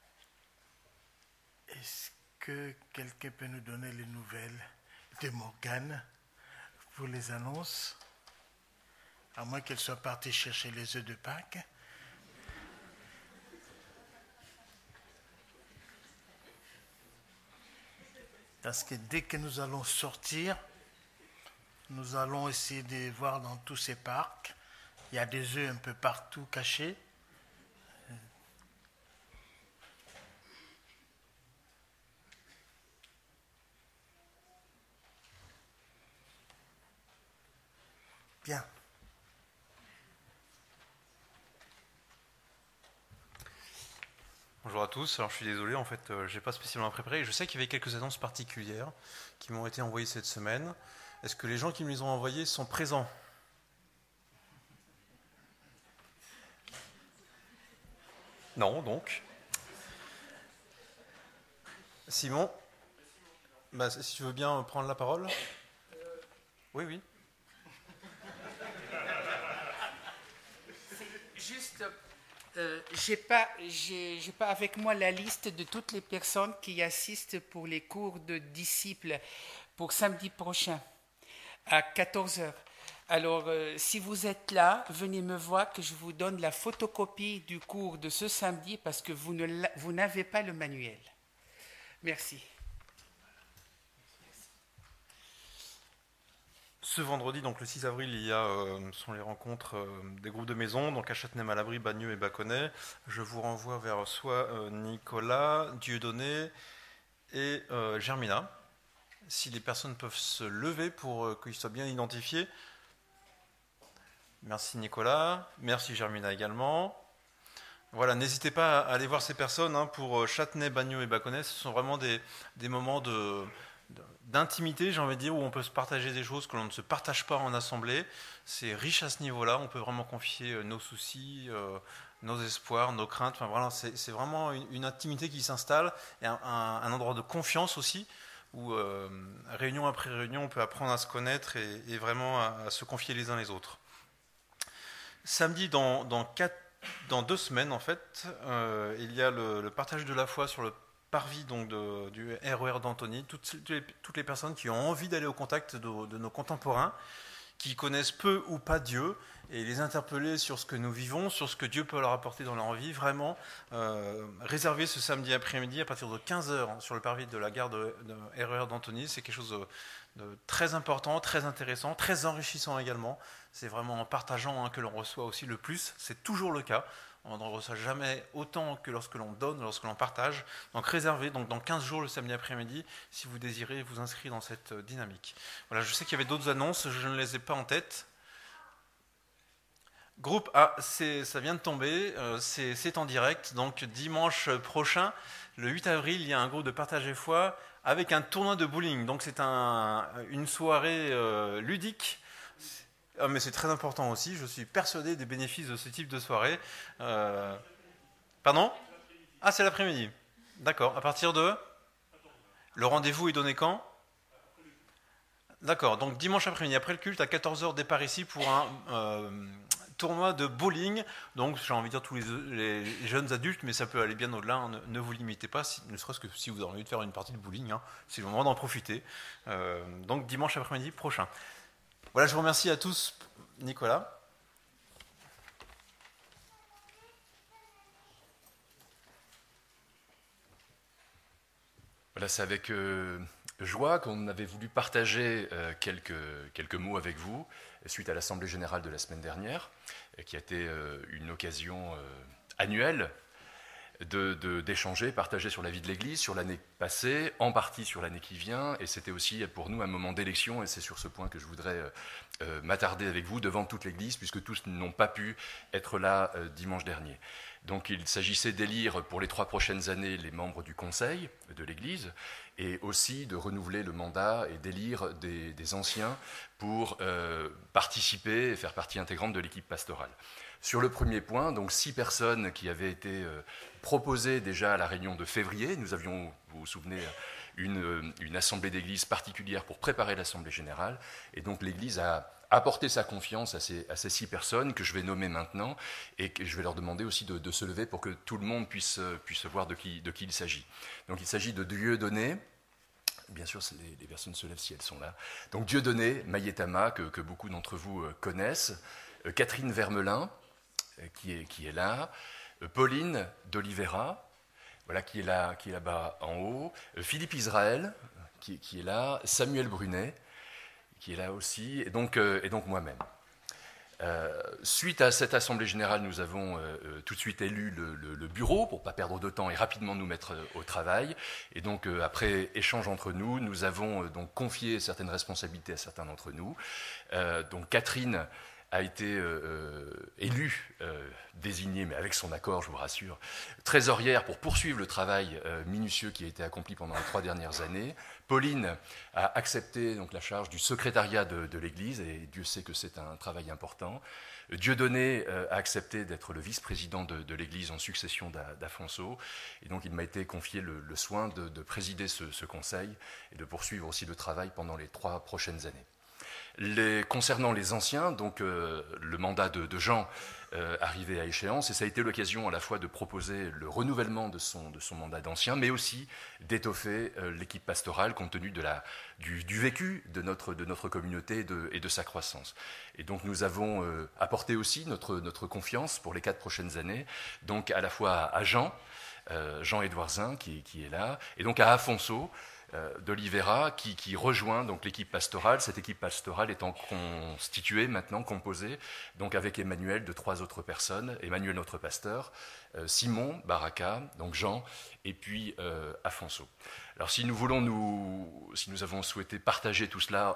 Est-ce que quelqu'un peut nous donner les nouvelles de Morgane pour les annonces? À moins qu'elle soit partie chercher les œufs de Pâques. Parce que dès que nous allons sortir, nous allons essayer de voir dans tous ces parcs. Il y a des œufs un peu partout cachés. Bien. Bonjour à tous, alors je suis désolé, en fait, je n'ai pas spécialement préparé. Je sais qu'il y avait quelques annonces particulières qui m'ont été envoyées cette semaine. Est-ce que les gens qui me les ont envoyées sont présents ? Non, donc. Simon, si tu veux bien prendre la parole. Oui. Juste, j'ai pas avec moi la liste de toutes les personnes qui assistent pour les cours de disciples pour samedi prochain à 14h. Alors, si vous êtes là, venez me voir que je vous donne la photocopie du cours de ce samedi parce que vous n'avez pas le manuel. Merci. Ce vendredi, donc le 6 avril, il y a sont les rencontres des groupes de maison, donc à Châtenay-Malabry, Bagneux et Baconnay. Je vous renvoie vers soit Nicolas, Dieudonné et Germina. Si les personnes peuvent se lever pour qu'ils soient bien identifiés. Merci Nicolas, merci Germina également. Voilà, n'hésitez pas à aller voir ces personnes pour Châtenay, Bagneux et Baconnay. Ce sont vraiment des moments d'intimité, j'ai envie de dire, où on peut se partager des choses que l'on ne se partage pas en assemblée. C'est riche à ce niveau-là, on peut vraiment confier nos soucis, nos espoirs, nos craintes. Enfin, voilà, c'est vraiment une intimité qui s'installe, et un endroit de confiance aussi, où réunion après réunion, on peut apprendre à se connaître et vraiment à se confier les uns les autres. Samedi, dans 2 semaines, en fait, il y a le partage de la foi sur le parvis donc du RER d'Antony. Toutes les personnes qui ont envie d'aller au contact de nos contemporains, qui connaissent peu ou pas Dieu, et les interpeller sur ce que nous vivons, sur ce que Dieu peut leur apporter dans leur vie, vraiment réserver ce samedi après-midi à partir de 15h sur le parvis de la gare de RER d'Antony. C'est quelque chose de très important, très intéressant, très enrichissant également. C'est vraiment en partageant que l'on reçoit aussi le plus. C'est toujours le cas. On ne reçoit jamais autant que lorsque l'on donne, lorsque l'on partage. Donc réservez, donc dans 15 jours le samedi après-midi, si vous désirez vous inscrire dans cette dynamique. Voilà, je sais qu'il y avait d'autres annonces, je ne les ai pas en tête. Groupe A, ça vient de tomber, c'est en direct. Donc dimanche prochain, le 8 avril, il y a un groupe de partage et foi avec un tournoi de bowling. Donc c'est une soirée ludique. Mais c'est très important aussi, je suis persuadé des bénéfices de ce type de soirée. Pardon ? Ah, c'est l'après-midi. D'accord, à partir de ? Le rendez-vous est donné quand ? D'accord, donc dimanche après-midi, après le culte, à 14h, départ ici pour un tournoi de bowling. Donc j'ai envie de dire tous les jeunes adultes, mais ça peut aller bien au-delà. Ne vous limitez pas, ne serait-ce que si vous avez envie de faire une partie de bowling, c'est le moment d'en profiter. Donc dimanche après-midi prochain. Voilà, je vous remercie à tous, Nicolas. Voilà, c'est avec joie qu'on avait voulu partager quelques mots avec vous suite à l'Assemblée générale de la semaine dernière, qui a été une occasion annuelle d'échanger, partager sur la vie de l'Église, sur l'année passée, en partie sur l'année qui vient, et c'était aussi pour nous un moment d'élection, et c'est sur ce point que je voudrais m'attarder avec vous devant toute l'Église, puisque tous n'ont pas pu être là dimanche dernier. Donc il s'agissait d'élire pour les 3 prochaines années les membres du Conseil de l'Église, et aussi de renouveler le mandat et d'élire des anciens pour participer et faire partie intégrante de l'équipe pastorale. Sur le premier point, donc 6 personnes qui avaient été proposées déjà à la réunion de février. Nous avions, vous vous souvenez, une assemblée d'église particulière pour préparer l'assemblée générale. Et donc l'Église a apporté sa confiance à ces 6 personnes que je vais nommer maintenant et que je vais leur demander aussi de se lever pour que tout le monde puisse voir de qui il s'agit. Donc il s'agit de Dieudonné. Bien sûr, les personnes se lèvent si elles sont là. Donc Dieudonné Mayetama, que beaucoup d'entre vous connaissent. Catherine Vermelin, qui est là, Pauline d'Oliveira, voilà, qui est là-bas en haut, Philippe Israël, qui est là, Samuel Brunet, qui est là aussi, et donc moi-même. Suite à cette assemblée générale, nous avons tout de suite élu le bureau pour ne pas perdre de temps et rapidement nous mettre au travail. Et donc après échange entre nous, nous avons donc confié certaines responsabilités à certains d'entre nous. Donc Catherine a été élue, désignée, mais avec son accord, je vous rassure, trésorière pour poursuivre le travail minutieux qui a été accompli pendant les 3 dernières années. Pauline a accepté donc la charge du secrétariat de l'Église, et Dieu sait que c'est un travail important. Dieudonné a accepté d'être le vice-président de l'Église en succession d'Afonso, et donc il m'a été confié le soin de présider ce conseil et de poursuivre aussi le travail pendant les 3 prochaines années. Concernant les anciens, donc le mandat de Jean arrivait à échéance, et ça a été l'occasion à la fois de proposer le renouvellement de son mandat d'ancien, mais aussi d'étoffer l'équipe pastorale compte tenu du vécu de notre communauté et de sa croissance. Et donc nous avons apporté aussi notre confiance pour les 4 prochaines années, donc à la fois à Jean Édouardsin qui est là, et donc à Afonso d'Oliveira qui rejoint donc l'équipe pastorale, cette équipe pastorale étant constituée maintenant, composée, donc avec Emmanuel de 3 autres personnes, Emmanuel notre pasteur, Simon Baraka, donc Jean, et puis Afonso. Alors si nous avons souhaité partager tout cela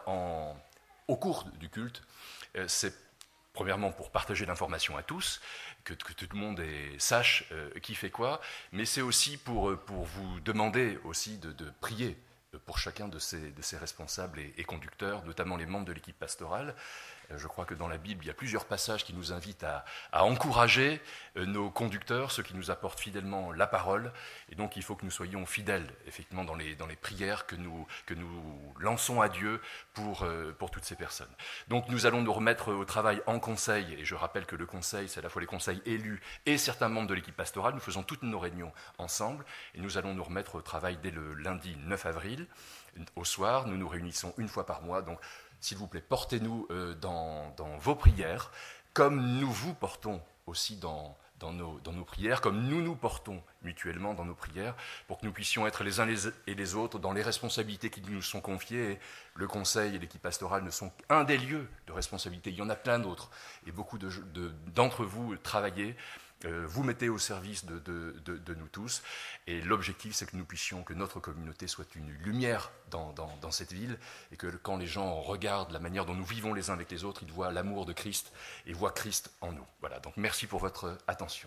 au cours du culte, c'est premièrement pour partager l'information à tous, que tout le monde sache qui fait quoi, mais c'est aussi pour vous demander aussi de prier pour chacun de ces responsables et conducteurs, notamment les membres de l'équipe pastorale. Je crois que dans la Bible, il y a plusieurs passages qui nous invitent à encourager nos conducteurs, ceux qui nous apportent fidèlement la parole. Et donc, il faut que nous soyons fidèles, effectivement, dans les prières que nous lançons à Dieu pour toutes ces personnes. Donc, nous allons nous remettre au travail en conseil. Et je rappelle que le conseil, c'est à la fois les conseils élus et certains membres de l'équipe pastorale. Nous faisons toutes nos réunions ensemble. Et nous allons nous remettre au travail dès le lundi 9 avril. Au soir, nous nous réunissons 1 fois par mois. Donc, s'il vous plaît, portez-nous dans vos prières, comme nous vous portons aussi dans nos prières, comme nous portons mutuellement dans nos prières, pour que nous puissions être les uns et les autres dans les responsabilités qui nous sont confiées. Et le conseil et l'équipe pastorale ne sont qu'un des lieux de responsabilité. Il y en a plein d'autres. Et beaucoup d'entre vous travaillez, vous mettez au service de nous tous. Et l'objectif, c'est que nous puissions, que notre communauté soit une lumière dans cette ville, et que quand les gens regardent la manière dont nous vivons les uns avec les autres, ils voient l'amour de Christ et voient Christ en nous. Voilà, donc merci pour votre attention.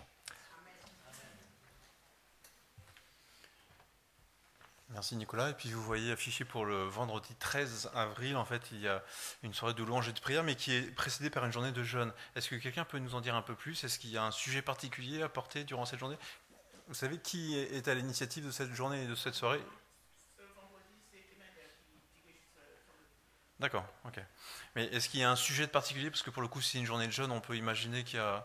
Merci Nicolas. Et puis vous voyez affiché pour le vendredi 13 avril, en fait, il y a une soirée de louange et de prière, mais qui est précédée par une journée de jeûne. Est-ce que quelqu'un peut nous en dire un peu plus? Est-ce qu'il y a un sujet particulier à porter durant cette journée? Vous savez qui est à l'initiative de cette journée et de cette soirée? D'accord, ok. Mais est-ce qu'il y a un sujet de particulier? Parce que pour le coup, si c'est une journée de jeûne, on peut imaginer qu'il y a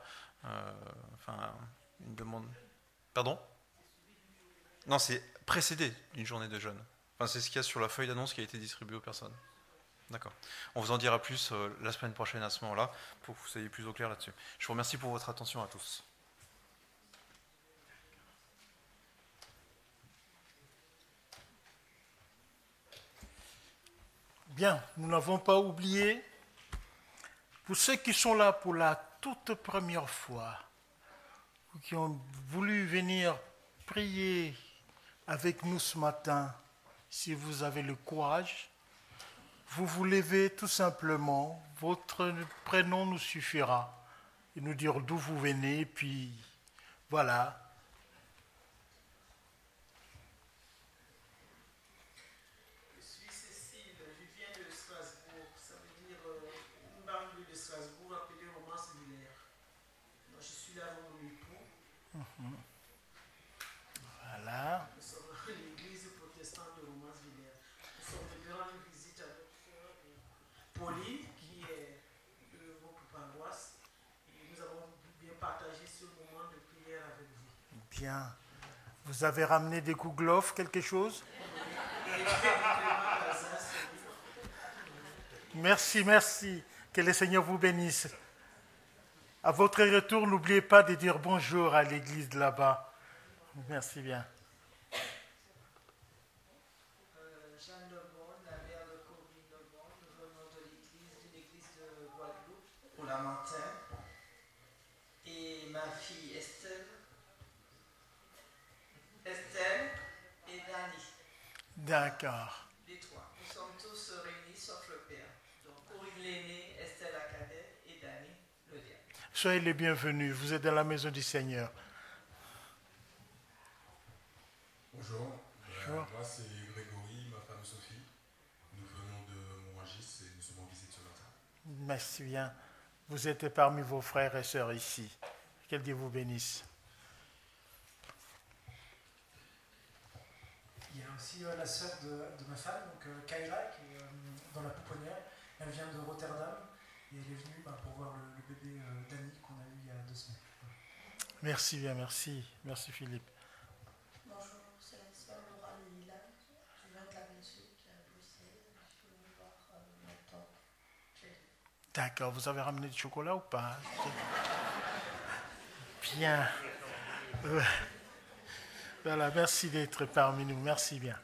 une demande. Pardon? Non, c'est précédé d'une journée de jeûne. Enfin, c'est ce qu'il y a sur la feuille d'annonce qui a été distribuée aux personnes. D'accord. On vous en dira plus la semaine prochaine à ce moment-là, pour que vous soyez plus au clair là-dessus. Je vous remercie pour votre attention à tous. Bien, nous n'avons pas oublié. Pour ceux qui sont là pour la toute première fois, ou qui ont voulu venir prier avec nous ce matin, si vous avez le courage, vous vous levez tout simplement, votre prénom nous suffira, et nous dire d'où vous venez, puis voilà. Je suis Cécile, je viens de Strasbourg, ça veut dire une banlieue de Strasbourg appelée Romans-Villers. Moi je suis là avec mon époux. Voilà. Nous sommes à l'église protestante de Romans-Villers. Nous sommes venus rendre visite à notre sœur Pauline, qui est de votre paroisse. Et nous avons bien partagé ce moment de prière avec vous. Bien. Vous avez ramené des kouglof, quelque chose? Merci, merci. Que le Seigneur vous bénisse. À votre retour, n'oubliez pas de dire bonjour à l'église de là-bas. Merci bien. Jeanne Lebon, la mère de Corinne Lebon, nous venons de l'église de Guadeloupe, pour la Montagne. Et ma fille Estelle et Dani, D'accord. les trois. Nous sommes tous réunis sauf le père. Donc Corinne l'aînée, Estelle la cadette et Dani le dernier. Soyez les bienvenus. Vous êtes dans la maison du Seigneur. Bonjour, Bonjour. moi c'est Grégory, ma femme Sophie. Nous venons de Montagis et nous sommes en visite ce matin. Merci bien. Vous êtes parmi vos frères et sœurs ici. Que Dieu vous bénisse. Il y a aussi la sœur de ma femme, donc Kayla, qui est dans la pouponnière. Elle vient de Rotterdam et elle est venue pour voir le bébé Dani qu'on a eu il y a 2 semaines. Merci bien, merci. Merci Philippe. Bonjour, c'est la sœur Laura Lila. Je viens de la Belgique, à Bruxelles. Je suis venue voir ma tante. D'accord, vous avez ramené du chocolat ou pas? Bien. Voilà, merci d'être parmi nous, merci bien.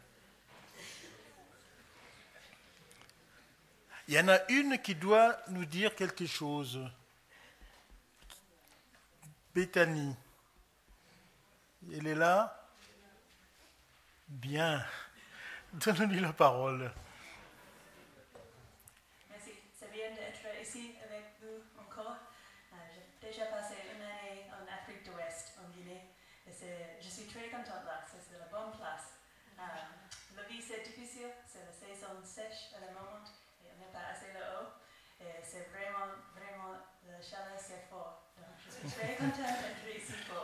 Il y en a une qui doit nous dire quelque chose. Bethany. Elle est là? Bien. Donne-lui la parole. Merci, c'est bien d'être ici avec vous encore. J'ai déjà passé une année en Afrique de l'Ouest, en Guinée, et je suis très contente là, c'est la bonne place. La vie c'est difficile, c'est la saison sèche à la moment, et on n'est pas assez là-haut, et c'est vraiment, la chaleur c'est fort. Donc je suis très contente d'être ici pour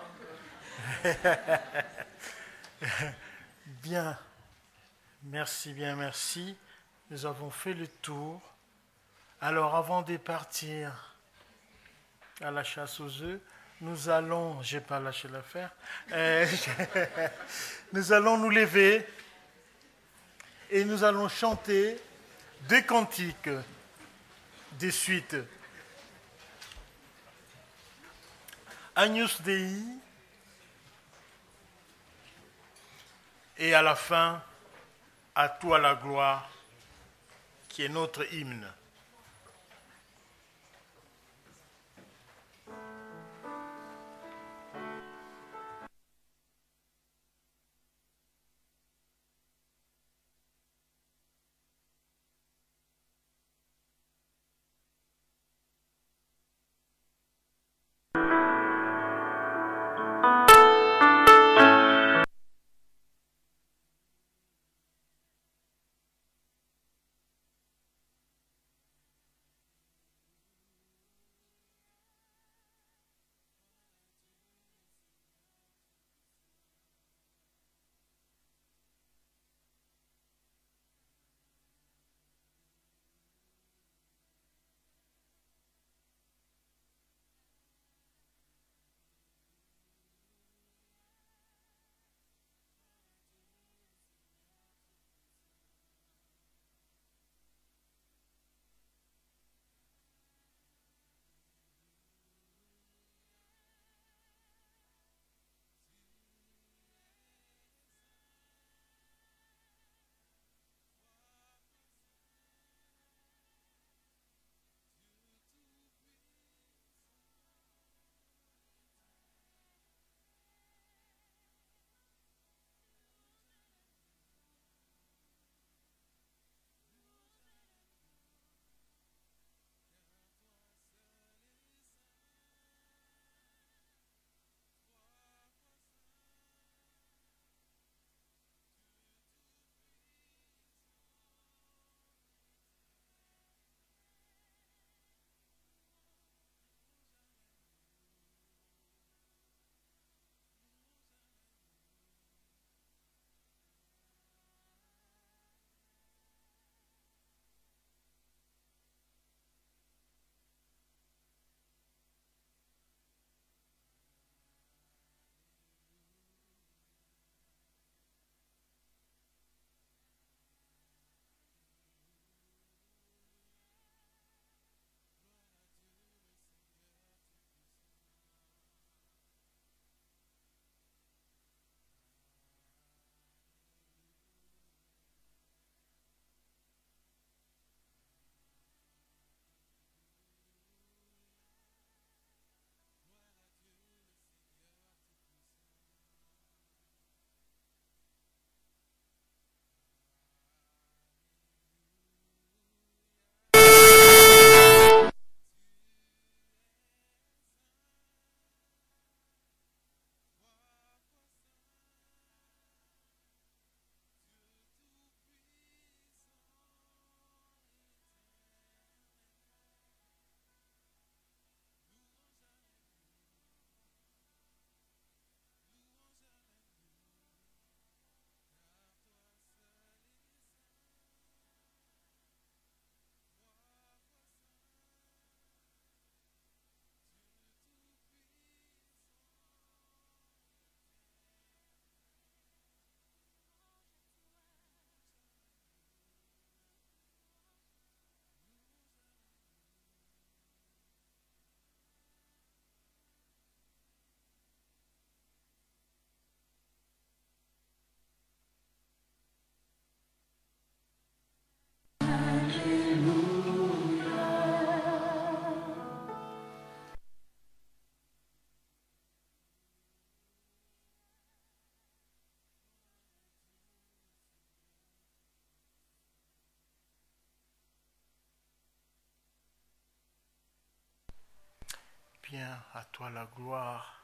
un peu. Bien. Merci bien, merci. Nous avons fait le tour. Alors, avant de partir à la chasse aux œufs, nous allons, j'ai pas lâché l'affaire, nous allons nous lever et nous allons chanter 2 cantiques de suite. Agnus Dei et à la fin, à toi la gloire, qui est notre hymne. Bien, à toi la gloire.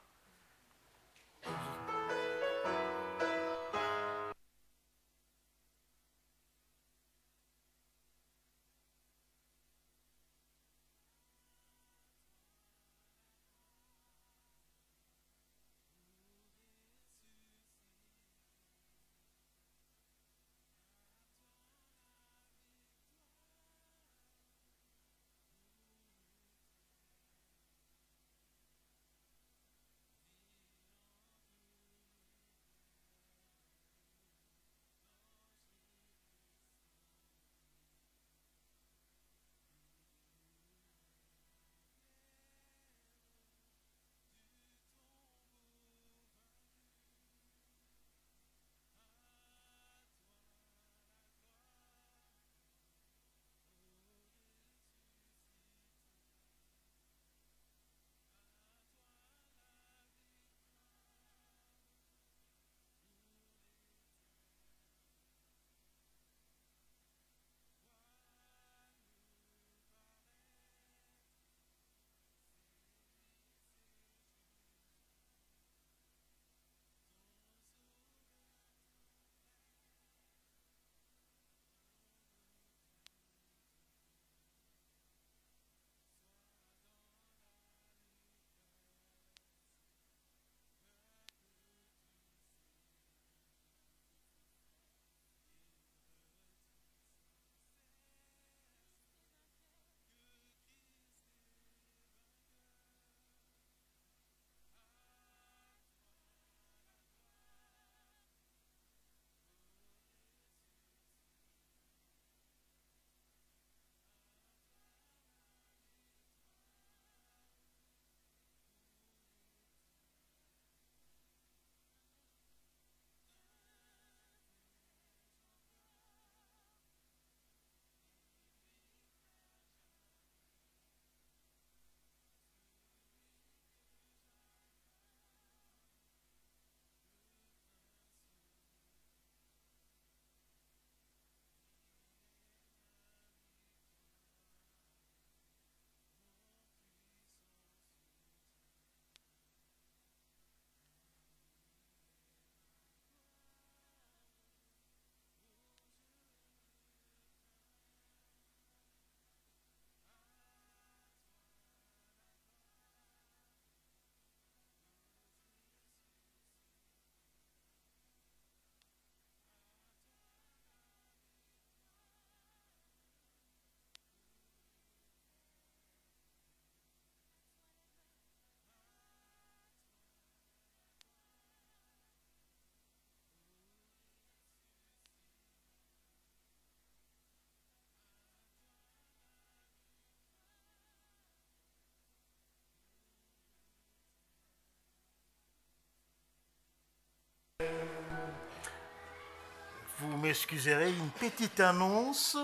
Vous m'excuserez, une petite annonce.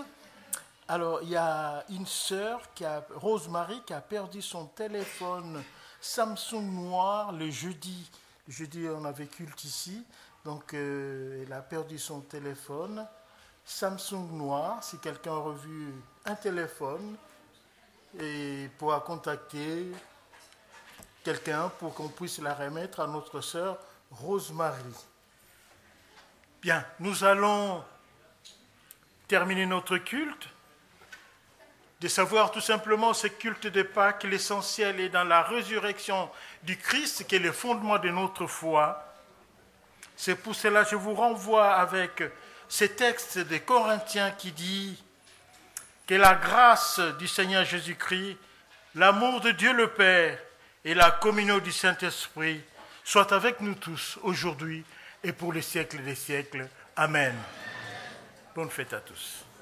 Alors, il y a une sœur, Rosemary, qui a perdu son téléphone Samsung noir le jeudi. Le jeudi, on avait culte ici. Donc, elle a perdu son téléphone Samsung noir. Si quelqu'un a revu un téléphone, et pourra contacter quelqu'un pour qu'on puisse la remettre à notre sœur Rosemary. Bien, nous allons terminer notre culte. De savoir tout simplement ce culte de Pâques, l'essentiel est dans la résurrection du Christ, qui est le fondement de notre foi. C'est pour cela que je vous renvoie avec ce texte de Corinthiens qui dit que la grâce du Seigneur Jésus-Christ, l'amour de Dieu le Père et la communion du Saint-Esprit soient avec nous tous aujourd'hui et pour les siècles des siècles. Amen. Bonne fête à tous.